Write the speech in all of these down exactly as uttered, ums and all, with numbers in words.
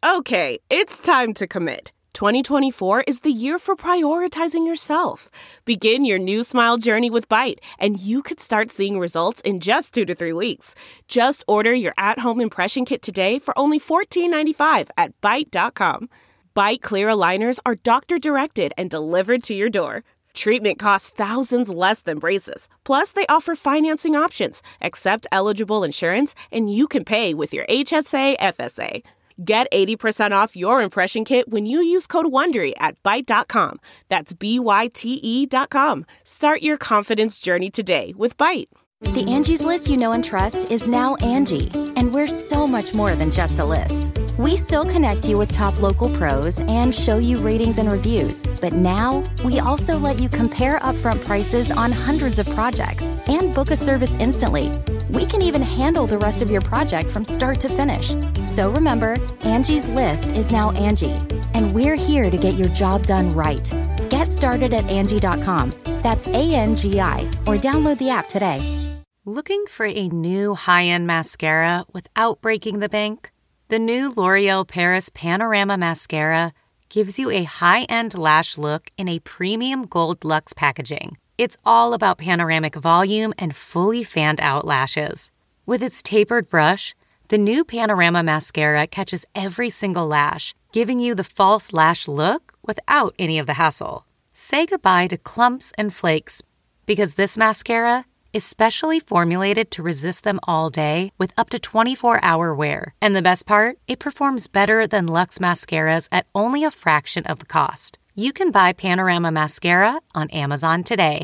Okay, it's time to commit. twenty twenty-four is the year for prioritizing yourself. Begin your new smile journey with Byte, and you could start seeing results in just two to three weeks. Just order your at-home impression kit today for only fourteen ninety-five at byte dot com. Byte clear aligners are doctor-directed and delivered to your door. Treatment costs thousands less than braces. Plus, they offer financing options, accept eligible insurance, and you can pay with your H S A F S A. Get eighty percent off your impression kit when you use code WONDERY at byte dot com. That's B Y T E dot com. Start your confidence journey today with Byte. The Angie's List you know and trust is now Angie, and we're so much more than just a list. We still connect you with top local pros and show you ratings and reviews, but now we also let you compare upfront prices on hundreds of projects and book a service instantly. We can even handle the rest of your project from start to finish. So remember, Angie's List is now Angie, and we're here to get your job done right. Get started at Angie dot com. That's A N G I, or download the app today. Looking for a new high-end mascara without breaking the bank? The new L'Oreal Paris Panorama Mascara gives you a high-end lash look in a premium gold luxe packaging. It's all about panoramic volume and fully fanned-out lashes. With its tapered brush, the new Panorama Mascara catches every single lash, giving you the false lash look without any of the hassle. Say goodbye to clumps and flakes, because this mascara is specially formulated to resist them all day with up to twenty-four hour wear. And the best part? It performs better than Luxe mascaras at only a fraction of the cost. You can buy Panorama Mascara on Amazon today.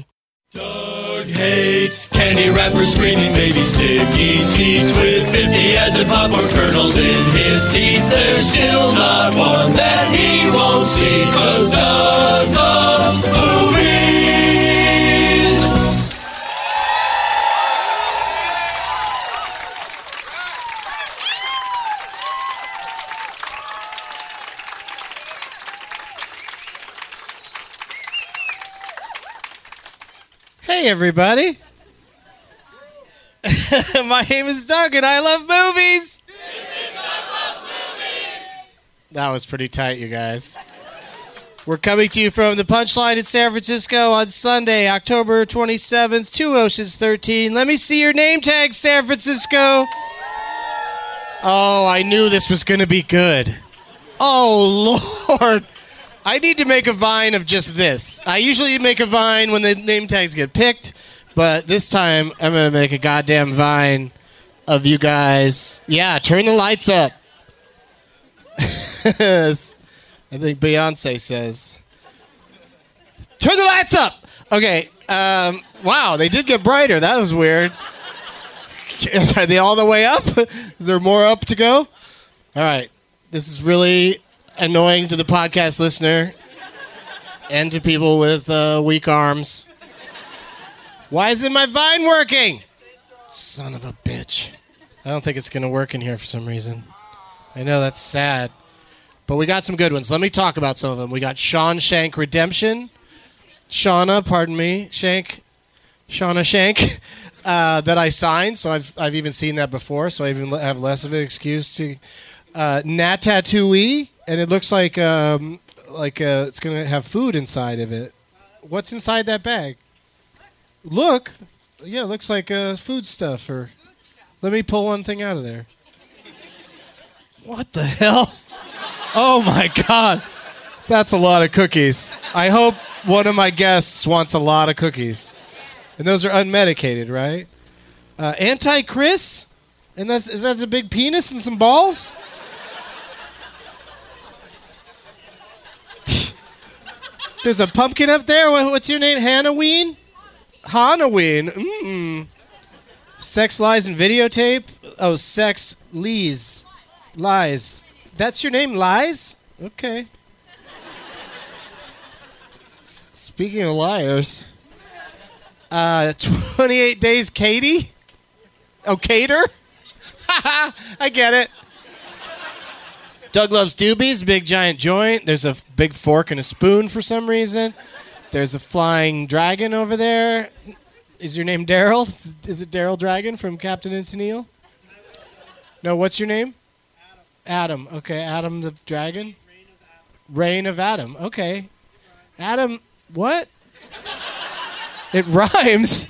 Doug hates candy wrappers, screaming baby sticky seeds with fifty acid popcorn kernels in his teeth. There's still not one that he won't see, 'cause Doug loves movies. Hey, everybody. My name is Doug, and I love movies. This is Doug Loves Movies. That was pretty tight, you guys. We're coming to you from the Punchline in San Francisco on Sunday, October twenty-seventh, Two Oceans thirteen. Let me see your name tag, San Francisco. Oh, I knew this was going to be good. Oh, Lord. I need to make a Vine of just this. I usually make a Vine when the name tags get picked, but this time I'm going to make a goddamn Vine of you guys. Yeah, turn the lights up. I think Beyonce says. Turn the lights up! Okay, um, wow, they did get brighter. That was weird. Are they all the way up? Is there more up to go? All right, this is really annoying to the podcast listener and to people with uh, weak arms. Why isn't my Vine working? Son of a bitch. I don't think it's going to work in here for some reason. I know, that's sad. But we got some good ones. Let me talk about some of them. We got Shawn Shank Redemption. Shauna, pardon me, Shank. Shauna Shank. Uh, that I signed, so I've I've even seen that before, so I even have less of an excuse to... Uh, Nat Tattooey, and it looks like um, like uh, it's going to have food inside of it. What's inside that bag? Look. Yeah, it looks like uh, food stuff. Or let me pull one thing out of there. What the hell? Oh, my God. That's a lot of cookies. I hope one of my guests wants a lot of cookies. And those are unmedicated, right? Uh, Anti-Chris? And that's is that a big penis and some balls? There's a pumpkin up there. What's your name? Hannaween? Hannaween. Mmm. Sex, lies, and videotape? Oh, sex, lies. Lies. That's your name, Lies? Okay. Speaking of liars. Uh, twenty-eight Days Katie? Oh, Cater? Haha, I get it. Doug Loves Doobies, big giant joint. There's a f- big fork and a spoon for some reason. There's a flying dragon over there. Is your name Daryl? Is it Daryl Dragon from Captain and Tennille? No, what's your name? Adam. Okay, Adam the dragon? Reign of Adam. Okay. Adam, what? It rhymes.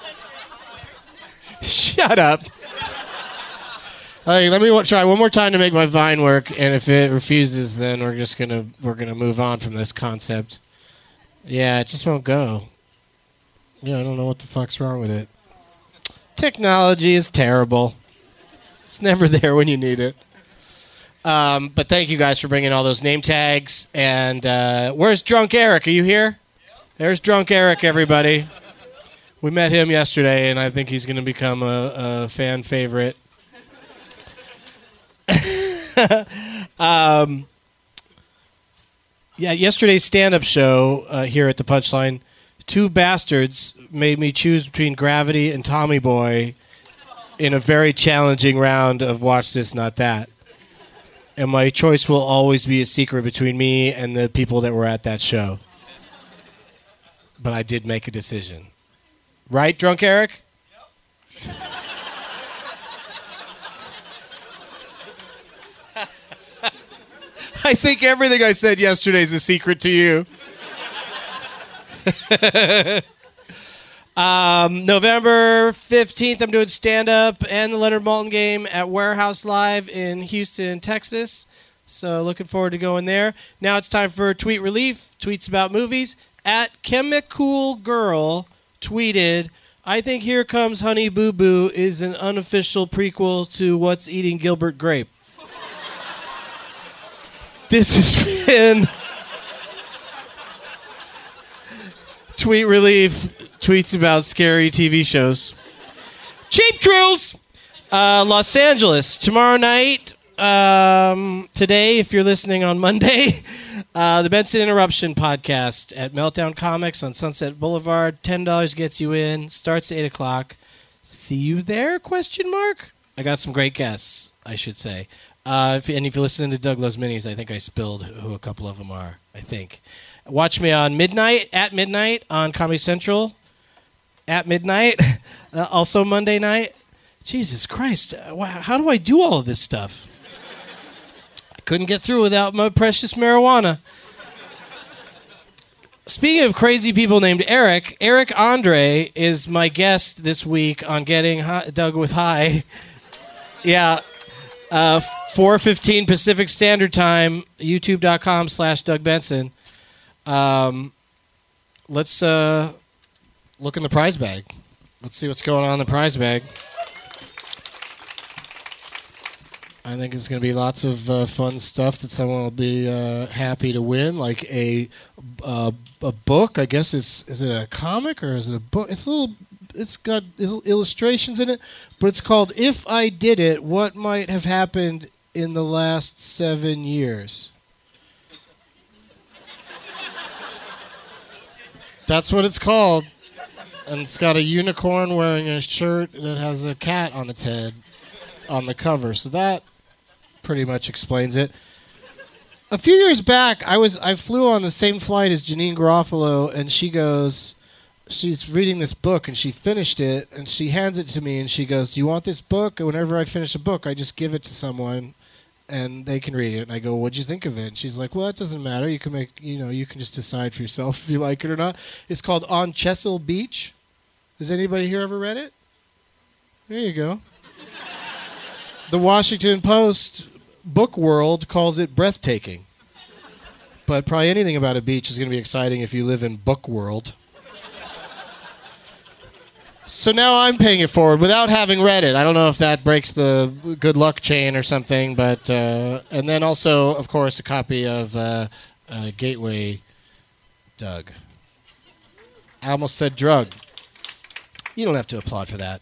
Shut up. Hey, let me try one more time to make my Vine work, and if it refuses, then we're just gonna we're gonna move on from this concept. Yeah, it just won't go. Yeah, I don't know what the fuck's wrong with it. Technology is terrible. It's never there when you need it. Um, but thank you guys for bringing all those name tags. And uh, where's Drunk Eric? Are you here? Yep. There's Drunk Eric, everybody. We met him yesterday, and I think he's going to become a, a fan favorite. um, yeah, yesterday's stand-up show uh, here at the Punchline, two bastards made me choose between Gravity and Tommy Boy in a very challenging round of Watch This, Not That. And my choice will always be a secret between me and the people that were at that show. But I did make a decision. Right, Drunk Eric? Yep. I think everything I said yesterday is a secret to you. um, November fifteenth, I'm doing stand-up and the Leonard Maltin game at Warehouse Live in Houston, Texas. So looking forward to going there. Now it's time for Tweet Relief, tweets about movies. At Chemical Girl tweeted, I think Here Comes Honey Boo Boo is an unofficial prequel to What's Eating Gilbert Grape. This has been Tweet Relief, tweets about scary T V shows. Cheap Trills! Uh, Los Angeles, tomorrow night, um, today, if you're listening on Monday, uh, the Benson Interruption podcast at Meltdown Comics on Sunset Boulevard. ten dollars gets you in, starts at eight o'clock. See you there, question mark? I got some great guests, I should say. Uh, if, and if you listen to Doug Loves Minis, I think I spilled who a couple of them are, I think. Watch me on midnight, at midnight on Comedy Central, at midnight, uh, also Monday night. Jesus Christ, uh, how do I do all of this stuff? I couldn't get through without my precious marijuana. Speaking of crazy people named Eric, Eric Andre is my guest this week on Getting High, Doug with High. Yeah. Uh, four fifteen Pacific Standard Time, youtube.com slash Doug Benson. Um, let's uh, look in the prize bag. Let's see what's going on in the prize bag. I think it's going to be lots of uh, fun stuff that someone will be uh, happy to win, like a uh, a book. I guess it's is it a comic or is it a book? It's a little. It's got il- illustrations in it, but it's called If I Did It, What Might Have Happened in the Last Seven Years. That's what it's called. And it's got a unicorn wearing a shirt that has a cat on its head on the cover. So that pretty much explains it. A few years back, I was I flew on the same flight as Janine Garofalo, and she goes... She's reading this book, and she finished it, and she hands it to me, and she goes, do you want this book? And whenever I finish a book, I just give it to someone, and they can read it. And I go, what'd you think of it? And she's like, well, that doesn't matter. You can make, you know, you can just decide for yourself if you like it or not. It's called On Chesil Beach. Has anybody here ever read it? There you go. The Washington Post book world calls it breathtaking. But probably anything about a beach is going to be exciting if you live in book world. So now I'm paying it forward without having read it. I don't know if that breaks the good luck chain or something, but uh, and then also, of course, a copy of uh, uh, Gateway Doug. I almost said drug. You don't have to applaud for that.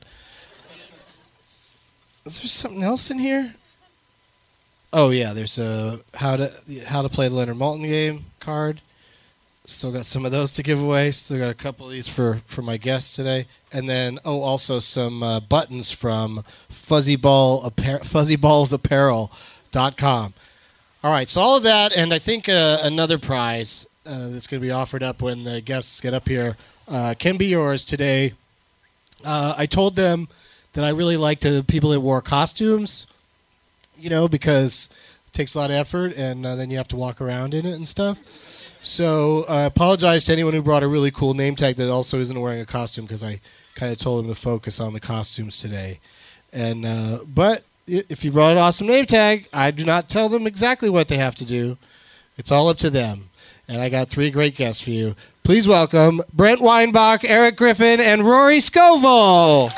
Is there something else in here? Oh yeah, there's a how to how to play the Leonard Maltin game card. Still got some of those to give away. Still got a couple of these for, for my guests today. And then, oh, also some uh, buttons from Fuzzy Ball Appar- fuzzy balls apparel dot com. All right, so all of that, and I think uh, another prize uh, that's going to be offered up when the guests get up here uh, can be yours today. Uh, I told them that I really liked the people that wore costumes you know, because it takes a lot of effort, and uh, then you have to walk around in it and stuff. So I uh, apologize to anyone who brought a really cool name tag that also isn't wearing a costume, because I kind of told them to focus on the costumes today. And uh, but if you brought an awesome name tag, I do not tell them exactly what they have to do. It's all up to them. And I got three great guests for you. Please welcome Brent Weinbach, Eric Griffin, and Rory Scovel.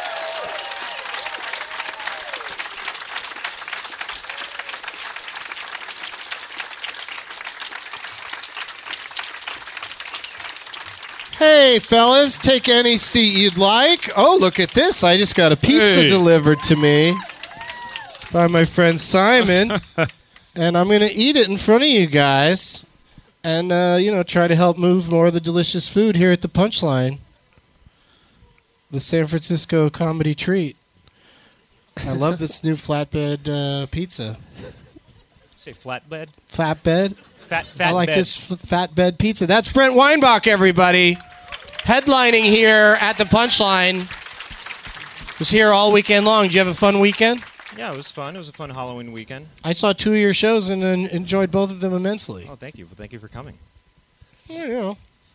Hey, fellas, take any seat you'd like. Oh, look at this. I just got a pizza Hey. delivered to me by my friend Simon. And I'm going to eat it in front of you guys and, uh, you know, try to help move more of the delicious food here at the Punchline, the San Francisco comedy treat. I love this new flatbed uh, pizza. Say flatbed? Flatbed? Fat, fat I like bed. this f- flatbed pizza. That's Brent Weinbach, everybody. Headlining here at the Punchline. Was here all weekend long. Did you have a fun weekend? Yeah, it was fun. It was a fun Halloween weekend. I saw two of your shows and uh, enjoyed both of them immensely. Oh, thank you. Well, thank you for coming. Yeah, you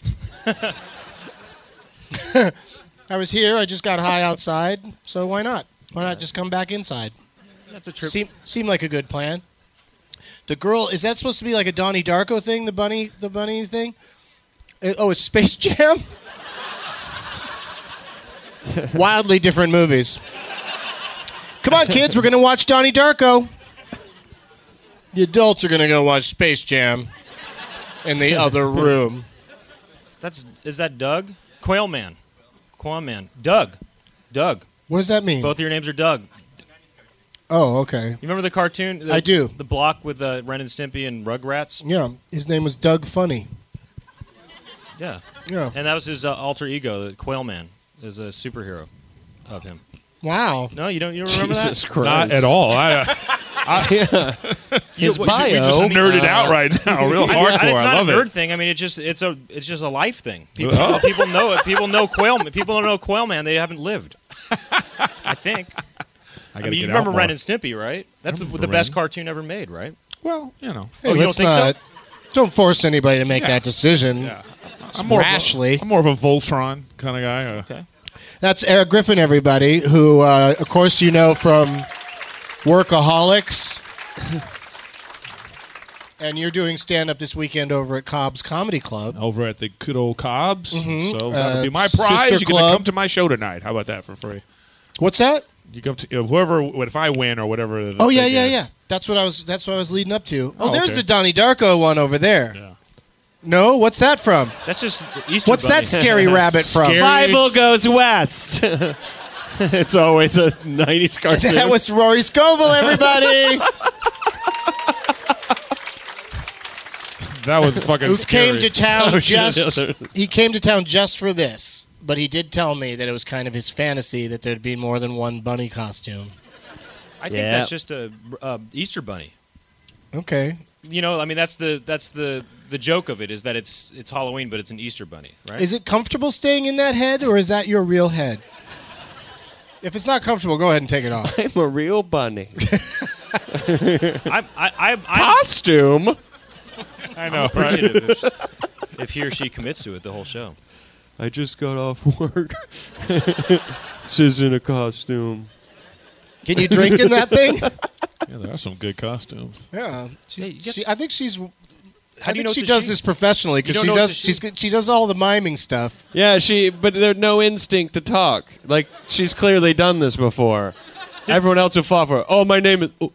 know. I was here. I just got high outside, so why not? Why not just come back inside? That's a trip. Seem, seemed like a good plan. The girl, is that supposed to be like a Donnie Darko thing, the bunny the bunny thing? Uh, oh, it's Space Jam? Wildly different movies. Come on, kids, we're going to watch Donnie Darko. The adults are going to go watch Space Jam in the other room. That's is that Doug? Quail Man. Quail Man. Doug. Doug. What does that mean? Both of your names are Doug. Oh, okay. You remember the cartoon? The, I do. The block with uh, Ren and Stimpy and Rugrats? Yeah, his name was Doug Funny. Yeah. Yeah. And that was his uh, alter ego, the Quail Man, is a superhero of him. Wow. No, you don't. You don't remember Jesus that? Christ. Not at all. I, uh, His we, bio. we just nerded out right now, real I mean, hardcore. it's I not love a nerd it. thing. I mean, it's just it's a it's just a life thing. People, Oh. people know it. People know Quail. People don't know Quail Man. They haven't lived. I think. I, I gotta mean, you get remember out more. Ren and Stimpy, right? That's the, remember the best Ren. cartoon ever made, right? Well, you know, Hey, Oh, you let's don't think so? not. Don't force anybody to make Yeah. that decision. Yeah. I'm more Rashly. Of a, I'm more of a Voltron kind of guy. Uh, Okay. That's Eric Griffin, everybody, who, uh, of course, you know from Workaholics. And you're doing stand-up this weekend over at Cobb's Comedy Club. over at the good old Cobbs. Mhm. So that'll Uh, be my Sister prize. You're going Club. to come to my show tonight. How about that for free? What's that? You come to uh, whoever. If I win or whatever. The Oh yeah, thing yeah, is. yeah. That's what I was. That's what I was leading up to. Oh, Oh, there's okay. the Donnie Darko one over there. Yeah. No, what's that from? That's just the Easter What's Bunny. that scary rabbit from? Scary- Bible goes west. It's always a nineties cartoon. That was Rory Scovel, everybody. That was fucking Who scary. came to town Oh, shit. just he came to town just for this, but he did tell me that it was kind of his fantasy that there'd be more than one bunny costume. I think Yeah. that's just a uh, Easter Bunny. Okay. You know, I mean, that's the that's the the joke of it is that it's it's Halloween, but it's an Easter Bunny, right? Is it comfortable staying in that head, or is that your real head? If it's not comfortable, go ahead and take it off. I'm a real bunny. I'm, I, I, I'm Costume? I know, right? appreciative if, if he or she commits to it the whole show. I just got off work. This isn't a costume. Can you drink in that thing? Yeah, there are some good costumes. Yeah. She's, Hey, you get- she, I think she's. How I do you think know she it's a does she? this professionally You because don't she know does. it's a She's she? good- she does all the miming stuff. Yeah, she. But there's no instinct to talk. Like she's clearly done this before. Everyone else who fought for her. Oh, my name is. Oh,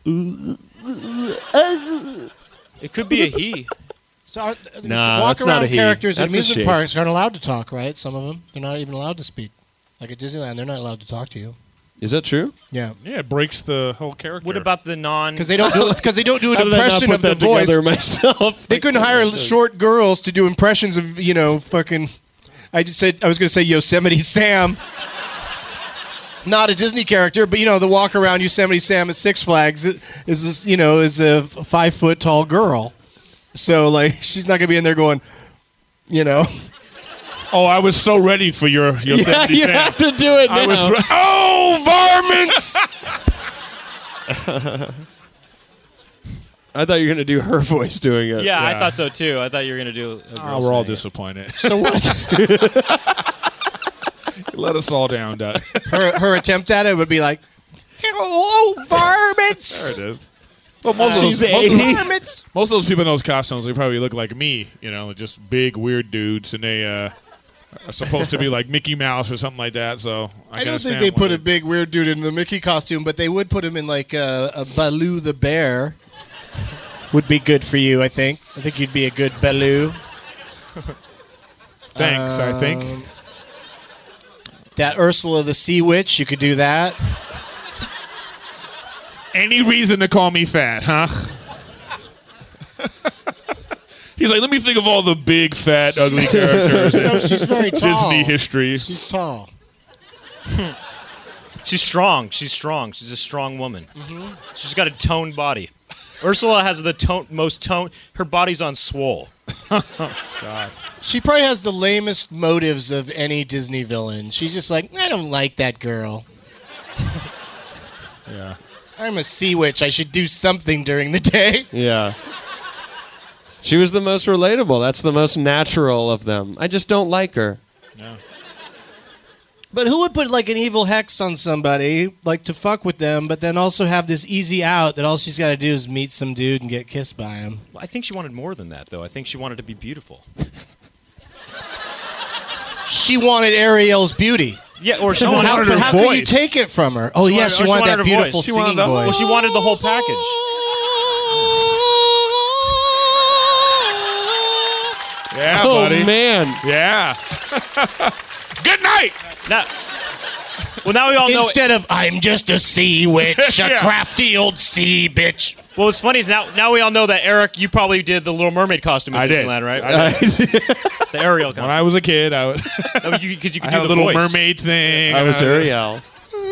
It could be a he. So are, Nah, walk that's not around a he. characters That's in a amusement she. parks aren't allowed to talk, right? Some of them, they're not even allowed to speak. Like at Disneyland, they're not allowed to talk to you. is that true? Yeah, Yeah, it breaks the whole character. What about the non? because they don't do because they don't do How an did I not impression put of the that voice. together myself? They couldn't hire short girls to do impressions of you know fucking. I just said I was going to say Yosemite Sam. Not a Disney character, but you know the walk around Yosemite Sam at Six Flags is this, you know is a five foot tall girl, so like she's not gonna be in there going, you know. Oh, I was so ready for your your Yeah, seventy you Sam. have to do it now. I was. Re- oh, varmints! I thought you were going to do her voice doing it. Yeah, I Yeah. thought so too. I thought you were gonna do. A Oh, girl we're all saying it. disappointed. So what? Let us all down, Doug. her her attempt at it would be like, "Hello, varmints." There it is. Well, most, of those, She's most, of eighty. those, most of those people in those costumes, they probably look like me. You know, just big, weird dudes, and they uh, are supposed to be like Mickey Mouse or something like that. So I, I can don't think understand they why put a big weird dude in the Mickey costume, but they would put him in like a, a Baloo the bear. Would be good for you, I think. I think you'd be a good Baloo. Thanks, I think. Um, That Ursula the Sea Witch, you could do that. Any reason to call me fat, huh? He's like, let me think of all the big, fat, ugly characters in No, she's very tall. Disney history. She's tall. She's strong. She's strong. She's a strong woman. Mm-hmm. She's got a toned body. Ursula has the tone, most tone. Her body's on swole. God. She probably has the lamest motives of any Disney villain. She's just like, I don't like that girl. Yeah. I'm a sea witch. I should do something during the day. Yeah. She was the most relatable. That's the most natural of them. I just don't like her. No. But who would put like an evil hex on somebody, like to fuck with them, but then also have this easy out that all she's got to do is meet some dude and get kissed by him? I think she wanted more than that, though. I think she wanted to be beautiful. She wanted Ariel's beauty. Yeah, or she No, wanted. how But her how could you voice. take it from her? Oh, She yeah, wanted- she or she wanted wanted that her beautiful voice. She singing wanted the- voice. Well, she wanted the whole package. Yeah, Oh, buddy. man. Yeah. Good night. Now, well, now we all know. Instead of, I'm just a sea witch, a Yeah. crafty old sea bitch. Well, what's funny is now now we all know that Eric, you probably did the Little Mermaid costume in I did. Disneyland, right? I did. The Ariel When costume. I was a kid, I was Because you, 'cause you I could had do a the little voice. mermaid thing. I and was Ariel.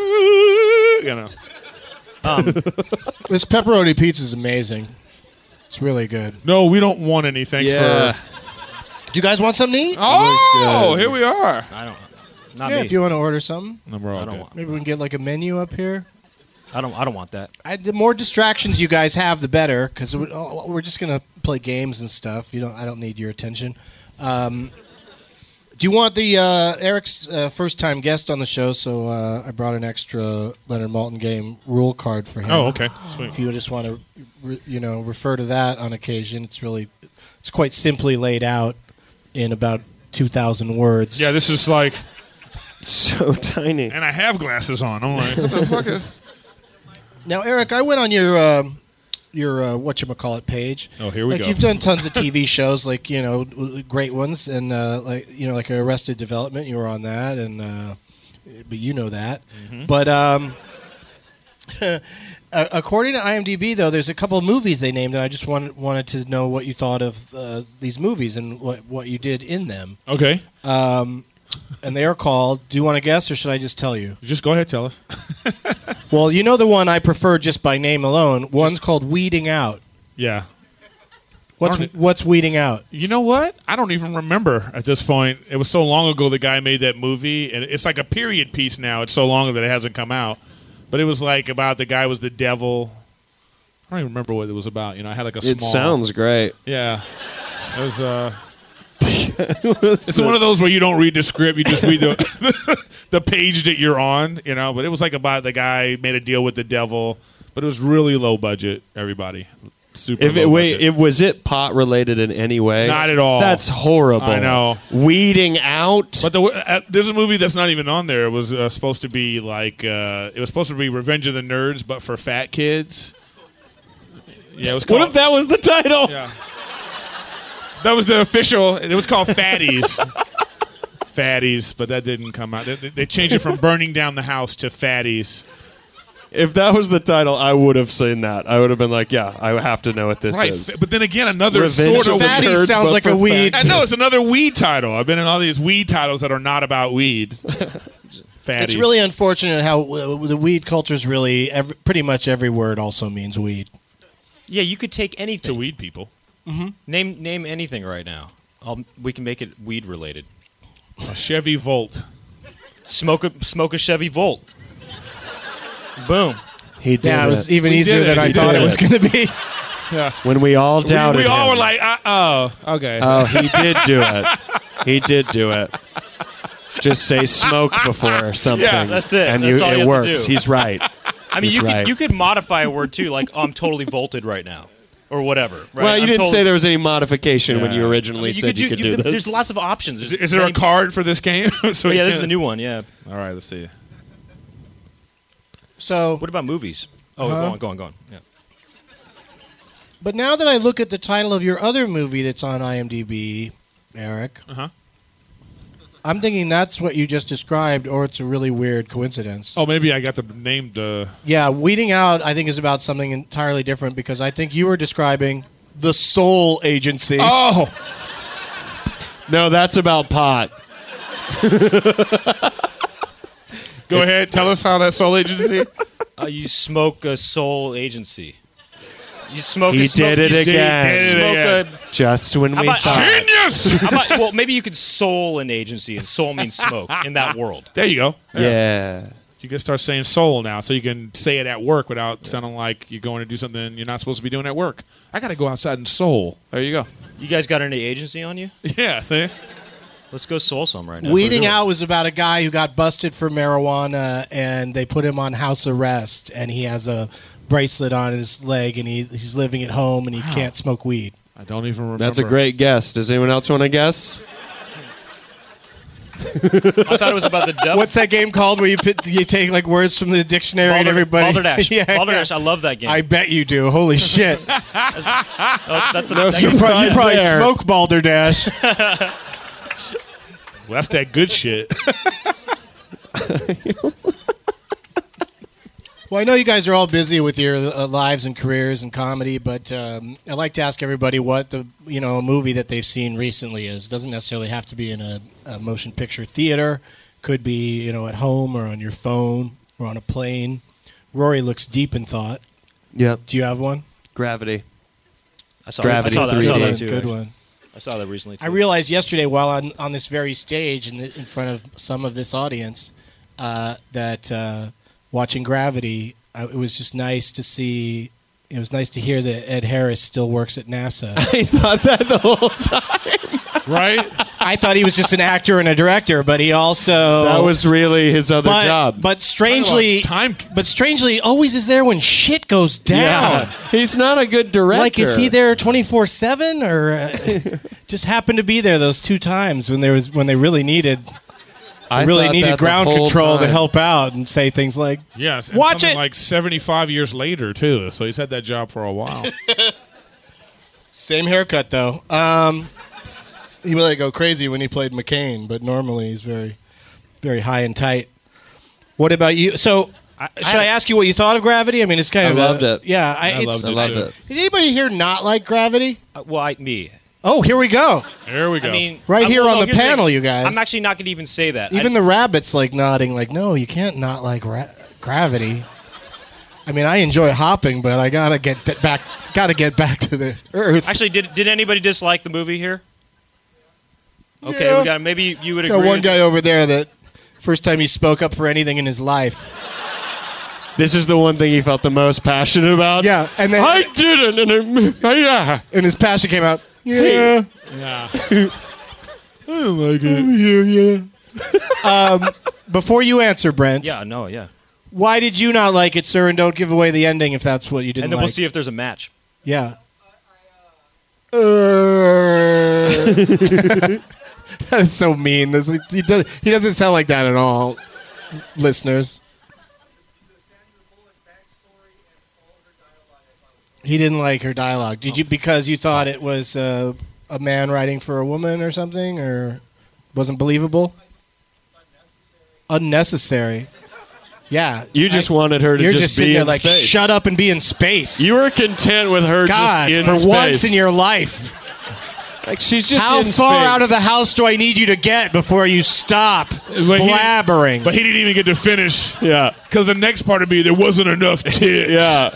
You know. Um, This pepperoni pizza is amazing. It's really good. No, we don't want any. Thanks Yeah. for. Do you guys want something to eat? Oh, good. here we are. I don't. Not yeah, me. if you want to order something. No, we're all I don't good. want. Maybe we can get like a menu up here. I don't. I don't want that. I, the more distractions you guys have, the better, because we're just gonna play games and stuff. You don't. I don't need your attention. Um, do you want the uh, Eric's uh, first time guest on the show? So uh, I brought an extra Leonard Maltin game rule card for him. Oh, okay. Sweet. If you just want to, re, you know, refer to that on occasion, it's really, it's quite simply laid out in about two thousand words. Yeah, this is like, So tiny. and I have glasses on. I'm like, what the fuck is? Now, Eric, I went on your um, your uh, whatchamacallit page. Oh, here we like go. You've done tons of T V shows, like you know, w- great ones, and uh, like you know, like Arrested Development. You were on that, and uh, but you know that. Mm-hmm. But um, a- according to IMDb, though, there's a couple of movies they named, and I just wanted wanted to know what you thought of uh, these movies and what what you did in them. Okay, Um, and they are called. Do you want to guess, or should I just tell you? just go ahead, tell us. Well, you know the one I prefer just by name alone. One's called Weeding Out. Yeah. What's Darn it. what's Weeding Out? You know what? I don't even remember at this point. It was so long ago the guy made that movie, and it's like a period piece now. It's so long that it hasn't come out. But it was like about the guy was the devil. I don't even remember what it was about. You know, I had like a It small. sounds great. Yeah. It was. Uh, it's one of those where you don't read the script; you just read the the page that you're on. You know, but it was like about the guy made a deal with the devil, but it was really low budget. Everybody, super. If low it, wait, budget. it, was it pot related in any way? Not at all. That's horrible. I know. Weeding out. But the, uh, there's a movie that's not even on there. It was uh, supposed to be like uh, it was supposed to be Revenge of the Nerds, but for fat kids. Yeah, it was called. what if that was the title? Yeah. That was the official. It was called Fatties. Fatties, but that didn't come out. They, they changed it from Burning Down the House to Fatties. If that was the title, I would have seen that. I would have been like, yeah, I have to know what this Right, is. f- but then again, another Revenge sort of of. the Fatty Nerds, sounds but like for a weed. I know it's another weed title. I've been in all these weed titles that are not about weed. Fatties. It's really unfortunate how uh, the weed culture is really every, pretty much every word also means weed. Yeah, you could take to anything. weed people. Name name anything right now. I'll, we can make it weed related. A Chevy Volt. Smoke a smoke a Chevy Volt. Boom. He did Yeah, it was it. even We easier did than it. I He thought did it was it. going to be. Yeah. When we all We, doubted we all him. were like, uh, oh, okay. Oh, he did do it. He did do it. Just say smoke before something. Yeah, that's it. And That's you, all it you have to works. do. He's right. I mean, He's you right. could you could modify a word too, like oh, I'm totally volted right now, or whatever. Right? Well, you I'm didn't totally- say there was any modification when you Yeah. originally you said could you do- could do could- this. There's lots of options. is, There's is there a many- card for this game? so Oh, we yeah, this is can- the new one. Yeah. All right, let's see. So, What about movies? Oh, Uh-huh. go on, go on, go on. Yeah. but now that I look at the title of your other movie that's on IMDb, Eric, Uh-huh. I'm thinking that's what you just described, or it's a really weird coincidence. Oh, maybe I got the name. Uh, Yeah, Weeding Out, I think, is about something entirely different because I think you were describing the Soul Agency. oh, No, that's about pot. go ahead. Tell us how that Soul Agency. Uh, you smoke a soul agency. You smoke. He a smoke, did it you again. Did it Smoke again. a. Just when How we about- thought. Genius. How about, well, maybe you could soul an agency, and soul means smoke in that world. There you go. Yeah. You can start saying soul now, so you can say it at work without sounding like you're going to do something you're not supposed to be doing at work. I got to go outside and soul. There you go. You guys got any agency on you? Yeah. See? Let's go soul some right now. Weeding Out was about a guy who got busted for marijuana, and they put him on house arrest, and he has a bracelet on his leg, and he, he's living at home, and he can't smoke weed. I don't even remember. That's a great guess. Does anyone else want to guess? I thought it was about the devil. What's that game called where you put, you take like words from the dictionary and Balder- everybody? Balderdash. yeah, Balderdash. yeah. I love that game. I bet you do. Holy shit! Oh, it's- that's a, No that you, game- pro- you surprise probably there. smoke Balderdash. Well, that's that good shit. Well, I know you guys are all busy with your uh, lives and careers and comedy, but um, I like to ask everybody what the you know a movie that they've seen recently is. It doesn't necessarily have to be in a, a motion picture theater. Could be you know at home or on your phone or on a plane. Rory looks deep in thought. Yep. Do you have one? Gravity. I saw, Gravity I saw that. I three saw D. that Good too. Good actually. one. I saw that recently. Too. I realized yesterday while on, on this very stage in, the, in front of some of this audience uh, that uh, watching Gravity, uh, it was just nice to see. It was nice to hear that Ed Harris still works at NASA. I thought that the whole time. Right? I thought he was just an actor and a director, but he also That was really his other but, job. But strangely, Time. but strangely, always is there when shit goes down. yeah. He's not a good director. Like, is he there twenty four seven, or uh, just happened to be there those two times when there was when they really needed I really thought needed that the ground whole control to time. help out and say things like, Yes. And Watch something it! like seventy-five years later, too. So he's had that job for a while. "Same haircut though." Um, he let it go crazy when he played McCain, but normally he's very, very high and tight. What about you? So, should I ask you what you thought of Gravity? I mean, it's kind I of loved a, it. Yeah, I, I it's, loved I it, loved too. it. Did anybody here not like Gravity? Uh, well, I, me. Oh, here we go. There we go. I mean, Right I'm- here well, on no, the here's panel, thing. you guys. I'm actually not going to even say that. Even I, the rabbit's like nodding, like, no, you can't not like ra- Gravity. I mean, I enjoy hopping, but I gotta get th- back. Gotta get back to the Earth. actually, did did anybody dislike the movie here? Okay, Yeah. we got maybe you would agree. got one with- guy over there that first time he spoke up for anything in his life. This is the one thing he felt the most passionate about. Yeah, and then I didn't. And it, yeah. and his passion came out. Yeah, yeah. I don't like it. Yeah, yeah. um, before you answer, Brent, Yeah, no, yeah. why did you not like it, sir? And don't give away the ending if that's what you didn't And then like. we'll see if there's a match. Yeah. Uh, that is so mean. This, he, does, he doesn't sound like that at all, listeners. He didn't like her dialogue. Did you because you thought it was uh, a man writing for a woman or something, or wasn't believable? Unnecessary. Yeah. You just I- wanted her to You're just, just be sitting there in like, space. shut up and be in space. You were content with her God, just in for space. once in your life. Like, she's just How in far space. out of the house do I need you to get before you stop But he- blabbering? But he didn't even get to finish. Yeah. Because the next part would be there wasn't enough tits. Yeah.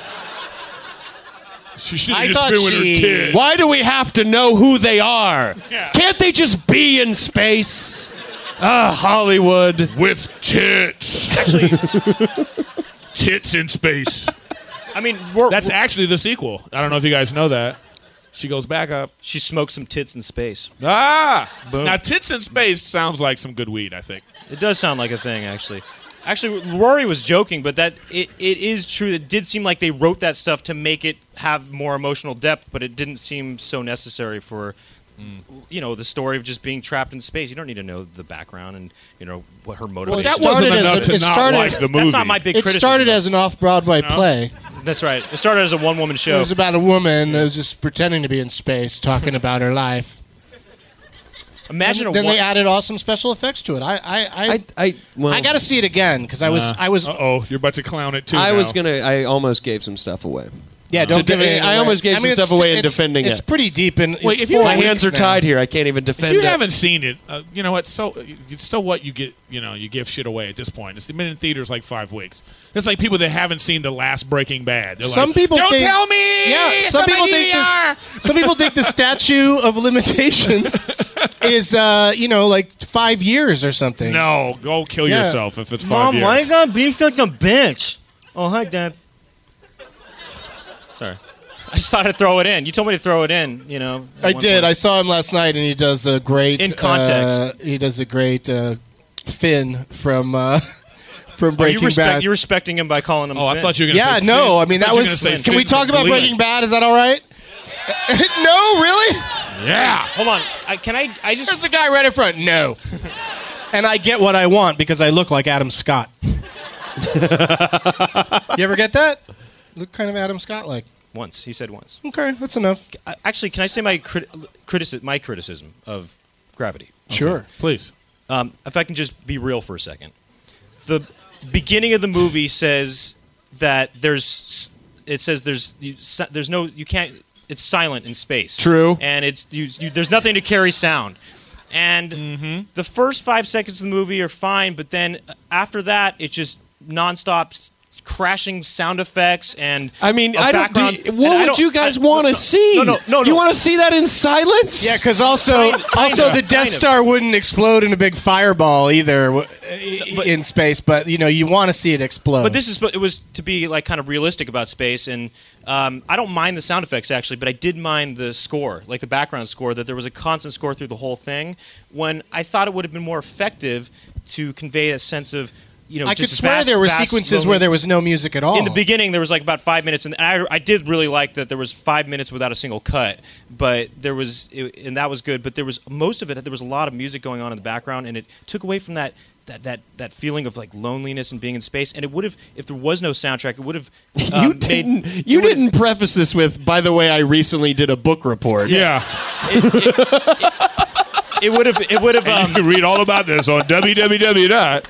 She should I have just thought been with her she- tits. Why do we have to know who they are? Yeah. Can't they just be in space? Ah, Hollywood. With tits. Actually, Tits in space. I mean, we're, That's we're, actually the sequel. I don't know if you guys know that. She goes back up. she smoked some tits in space. Ah! Boom. Now, tits in space sounds like some good weed, I think. It does sound like a thing, actually. Actually, Rory was joking, but that it, it is true. It did seem like they wrote that stuff to make it have more emotional depth, but it didn't seem so necessary for, mm. you know, the story of just being trapped in space. You don't need to know the background and, you know, what her motivation. Well, That wasn't started as enough a- to it not started- like the movie. That's not my big It criticism. started as an off-Broadway No? play. That's right. It started as a one-woman It show. was about a woman that was just pretending to be in space, talking about her life. Imagine a then one- they added awesome special effects to it. I, I, I, I, I, well, I got to see it again because I was, Uh, I was, Uh-oh, you're about to clown it, too. I now. was gonna. I almost gave some stuff away. yeah. Don't To give de- it. I away. almost gave I mean, some it's- stuff away in it's- defending It's it. pretty deep in. Wait, it's if you- four My weeks hands are now. tied here. I can't even defend If you it. haven't seen it, uh, you know what? So, you- so what? You get, you know, you give shit away at this point. It's been in theaters like five weeks. It's like people that haven't seen the last Breaking Bad. They're Some like, people don't think, tell me. Yeah, it's some on my people think D V R." this. Some people think the statute of limitations is, uh, you know, like five years or something. No, go kill Yeah. yourself if it's five years. you gotta be such a bitch? Oh, hi, Dad. Sorry. I just thought I'd throw it in. You told me to throw it in, you know. at I one did. point. I saw him last night, and he does a great In context. Uh, he does a great uh, Finn from uh, from Oh, Breaking you respect, Bad. You're respecting him by calling him Oh, I Finn. thought you were going to Yeah, say no. Finn. I mean, thought that you were was. gonna say Can we Finn talk about Gleeman. Breaking Bad? Is that all right? No, really? Yeah. Hold on. I, can I? I just. There's a guy right in front. No. And I get what I want because I look like Adam Scott. You ever get that? Look kind of Adam Scott like. Once he said once. Okay, that's enough. Uh, Actually, can I say my crit- critici- my criticism of Gravity? Sure. Please. Um, if I can just be real for a second, the beginning of the movie says that there's. It says there's you, there's no you can't. It's silent in space. True. And it's you, you, there's nothing to carry sound. And Mm-hmm. the first five seconds of the movie are fine, but then after that, it's just nonstop s- crashing sound effects and. I mean, a I don't. Do background- you- and what I would don't- you guys I- want to no, see? No, no, no, no. You want to see that in silence? Yeah, because also, Kind- kind also of, the Death kind of. Star wouldn't explode in a big fireball either w- but- in space. But you know, you want to see it explode. But this is it was to be like kind of realistic about space, and um, I don't mind the sound effects actually, but I did mind the score, like the background score, that there was a constant score through the whole thing. When I thought it would have been more effective to convey a sense of, you know, I just could swear vast, there were vast, sequences lonely- where there was no music at all. In the beginning, there was like about five minutes, and I, I did really like that there was five minutes without a single cut. But there was, it, and that was good. But there was most of it. There was a lot of music going on in the background, and it took away from that that that, that feeling of like loneliness and being in space. And it would have, if there was no soundtrack, it would have. Um, you made- didn't. it You would've- didn't preface this with. By the way, I recently did a book report. Yeah. It would have. It would have. And Um, you can read all about this on w w w dot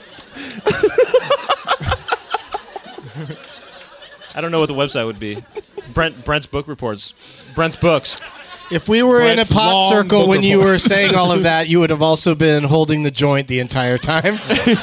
I don't know what the website would be. Brent Brent's book reports. Brent's books. If we were Brent's in a pot long circle book when you report. were saying all of that, you would have also been holding the joint the entire time.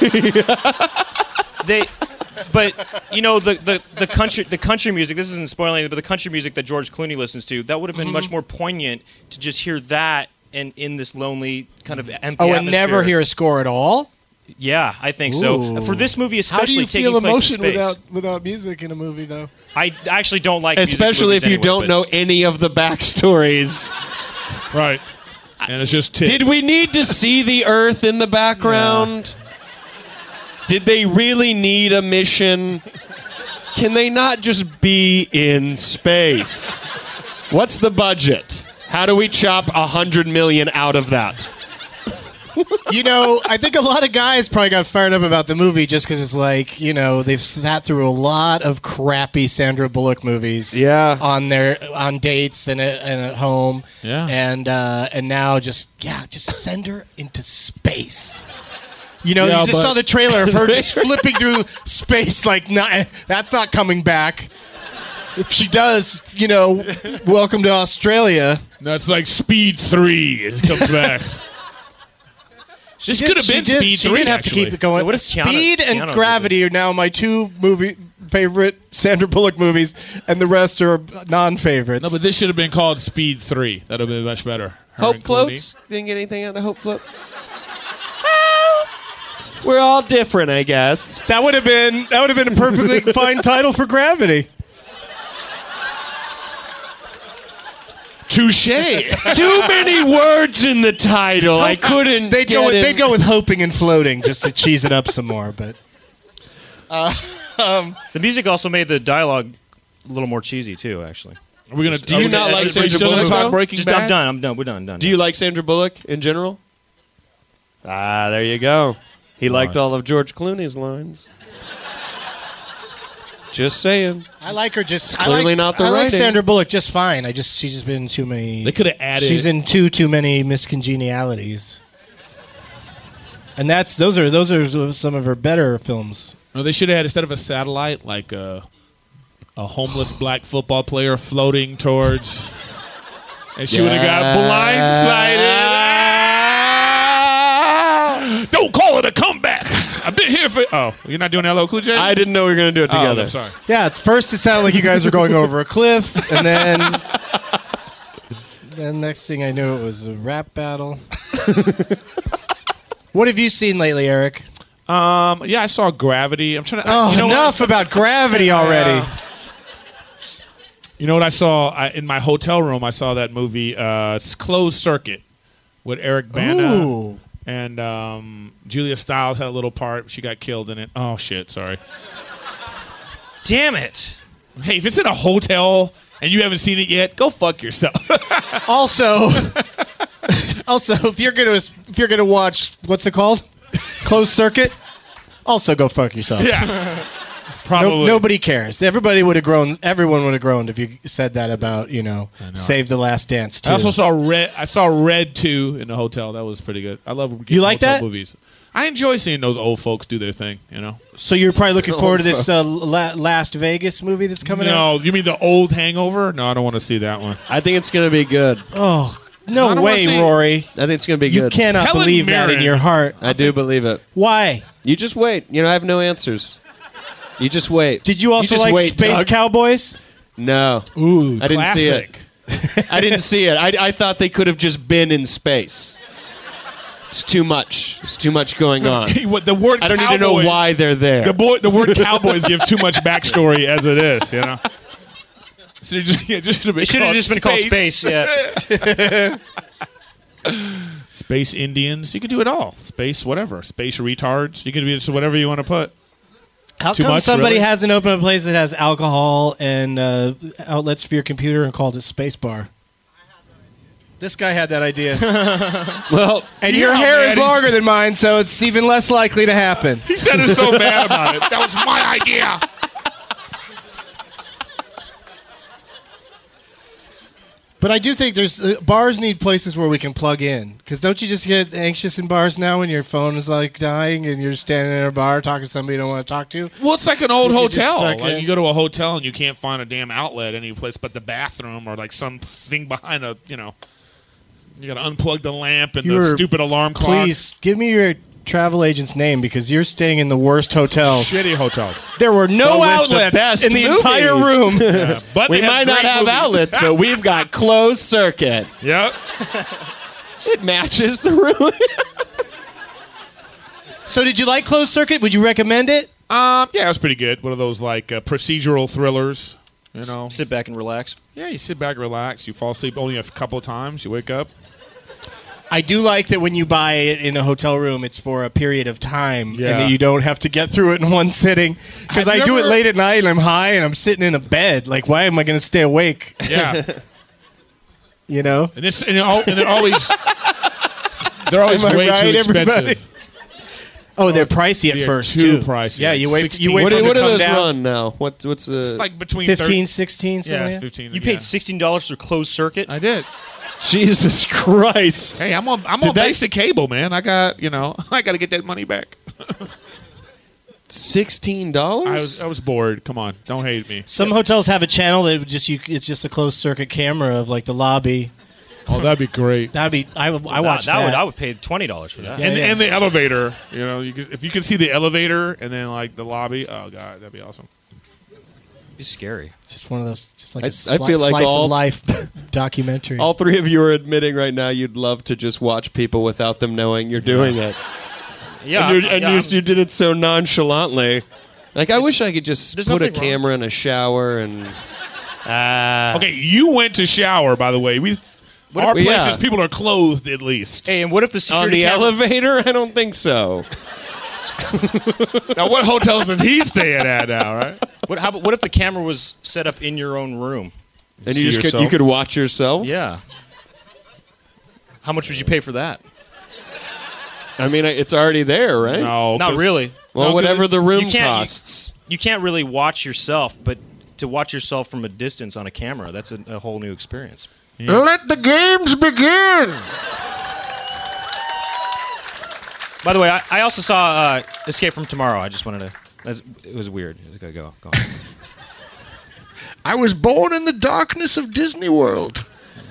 They, but you know the, the, the country the country music. This isn't spoiling, but the country music that George Clooney listens to, that would have been much more poignant to just hear that and in this lonely kind of empty Oh, and atmosphere. never hear a score at all. Yeah, I think so. Ooh. For this movie, especially How do you taking feel place emotion in space, without without music in a movie, though? I actually don't like, music Especially if movies you anyway, don't but- know any of the backstories. Right. And it's just tits. Did we need to see the Earth in the background? Did they really need a mission? Can they not just be in space? What's the budget? How do we chop a hundred million out of that? You know, I think a lot of guys probably got fired up about the movie just because it's like, you know, they've sat through a lot of crappy Sandra Bullock movies, Yeah. on their on dates and at, and at home, Yeah. and uh, and now just yeah, just send her into space. You know, Yeah, you just but- saw the trailer of her just flipping through space like not, that's not coming back. If she does, you know, welcome to Australia. That's like Speed three. It comes back. This She could did- have she been did- Speed She three, did have actually. to keep it going. Yeah, what if Keanu- Speed and Keanu did Gravity are now my two movie favorite Sandra Bullock movies, and the rest are non-favorites. No, but this should have been called Speed three. That would have been much better. Her Hope and Clooney. floats? Didn't get anything out of Hope float? We're all different, I guess. That would have been that would have been a perfectly fine title for Gravity. Touche. Too many words in the title. I couldn't. They'd get go with it. they'd go with hoping and floating just to cheese it up some more. But uh, um, The music also made the dialogue a little more cheesy too. Actually, Are we gonna? Do you are we not gonna- like are we Sandra still gonna Bullock, talk though? Breaking just Bad? I'm done. I'm done. We're done. Done. Do you like Sandra Bullock in general? Ah, there you go. He liked all of George Clooney's lines. Just saying. I like her just clearly I like, not the I like writing. Sandra Bullock just fine. I just she's just been in too many. They could have added. She's in too too many miscongenialities. And that's those are those are some of her better films. No, they should have had instead of a satellite, like a a homeless black football player floating towards, and she would have got blindsided. Don't call it a comeback. I've been here for. Oh, you're not doing L L Cool J? I didn't know we were going to do it Oh, together. I'm sorry. Yeah, at first it sounded like you guys were going over a cliff, and then then next thing I knew it was a rap battle. What have you seen lately, Eric? Um, yeah, I saw Gravity. I'm trying to. Oh, you know enough what? about Gravity already. Uh, You know what I saw I, in my hotel room? I saw that movie, uh, it's Closed Circuit, with Eric Bana. Ooh. And um, Julia Stiles had a little part. She got killed in it. Oh, shit, sorry. Damn it! Hey, if it's in a hotel and you haven't seen it yet, go fuck yourself. Also, also, if you're gonna if you're gonna watch what's it called, Closed Circuit, also go fuck yourself. yeah. No, Probably. nobody cares. Everybody would have grown. Everyone would have groaned if you said that about you know, Save the Last Dance too. I also saw Red. I saw Red two in the hotel. That was pretty good. I love You like hotel that? movies. I enjoy seeing those old folks do their thing. You know. So you're probably looking forward to this uh, La- Last Vegas movie that's coming out. No, you mean the old Hangover? No, I don't want to see that one. I think it's going to be good. Oh I no don't way, wanna see- Rory! I think it's going to be You good. cannot Helen believe that in Mirren. your heart. I do believe it. Why? You just wait. You know, I have no answers. You just wait. Did you also just like wait, Space Doug. Cowboys? No. Ooh, I didn't see classic. it. I didn't see it. I, I thought they could have just been in space. It's too much. It's too much going on. What the word? I don't need to cowboys- know why they're there. The, boy, the word cowboys gives too much backstory as it is, you know. So it just, yeah, just should have been It should have called just been called Space. Yeah. Space Indians. You can do it all. Space, whatever. Space retards. You can do just whatever you want to put. How Too come much, somebody really? hasn't opened a place that has alcohol and uh, outlets for your computer and called it Space Bar? This guy had that idea. well, And You your know, hair man, is he's- longer than mine, so it's even less likely to happen. He sounded so mad about it. That was my idea. But I do think there's uh, bars need places where we can plug in. Because don't you just get anxious in bars now when your phone is like dying and you're standing in a bar talking to somebody you don't want to talk to? Well, it's like an old You could just hotel. fucking- Like you go to a hotel and you can't find a damn outlet any place but the bathroom or like something behind a, you know, you got to unplug the lamp and You're- the stupid alarm clock. Please give me your travel agent's name because you're staying in the worst hotels. Shitty hotels. There were no But with the outlets best in the movies. entire room. Yeah, but we they might not great have movies. outlets, but we've got closed circuit. Yep. It matches the room. So did you like Closed Circuit? Would you recommend it? Um, yeah, it was pretty good. One of those like uh, procedural thrillers. You know, Sit back and relax. yeah, you sit back, relax. You fall asleep only a couple of times. You wake up. I do like that when you buy it in a hotel room, it's for a period of time, Yeah. and that you don't have to get through it in one sitting. Because Have I you do it ever- late at night, and I'm high, and I'm sitting in a bed. Like, why am I going to stay awake? Yeah, You know? and it's and, it al- and they're always they're always Am I way right, too everybody? expensive. Oh, they're pricey at They're first too too. pricey, Yeah, like you wait. sixteen. You wait What, for do- them what to do come those down. run now? What, what's the It's like between fifteen, thirty sixteen, something Yeah, like it's that? fifteen. You yeah. paid sixteen dollars for Closed Circuit. I did. Jesus Christ? Hey, I'm on I'm Did on that- basic cable, man. I got you know I got to get that money back. Sixteen I dollars? was I was bored. Come on, don't hate me. Some hotels have a channel that would just you. It's just a closed circuit camera of like the lobby. Oh, that'd be great. That'd be. I would. I Nah, watched that. that. Would, I would pay twenty dollars for that. Yeah, and yeah. and the elevator, you know, you could, if you could see the elevator and then like the lobby, oh god, that'd be awesome. It'd be scary. Just one of those. Just like I- a I sli- feel like slice all- of life documentary. All three of you are admitting right now you'd love to just watch people without them knowing you're doing it. Yeah, and, you're, and yeah, you, I'm- you did it so nonchalantly. Like, I wish I could just there's put a nothing wrong. camera in a shower and. Ah. Okay, you went to shower, by the way. We, our if- places, yeah. people are clothed at least. Hey, and what if the On security the camera- elevator? I don't think so. Now, what hotels is he staying at now, right? What, how, about- what if the camera was set up in your own room? And See you just could, yourself? you could watch yourself? Yeah. How much would you pay for that? I mean, it's already there, right? No, Not 'cause- really. Well, No, whatever 'cause the room you can't- costs. You can't really watch yourself, but to watch yourself from a distance on a camera, that's a, a whole new experience. Let the games begin. By the way, I, I also saw uh, Escape from Tomorrow. I just wanted to. That's, it was weird. Okay, go, go on. I was born in the darkness of Disney World.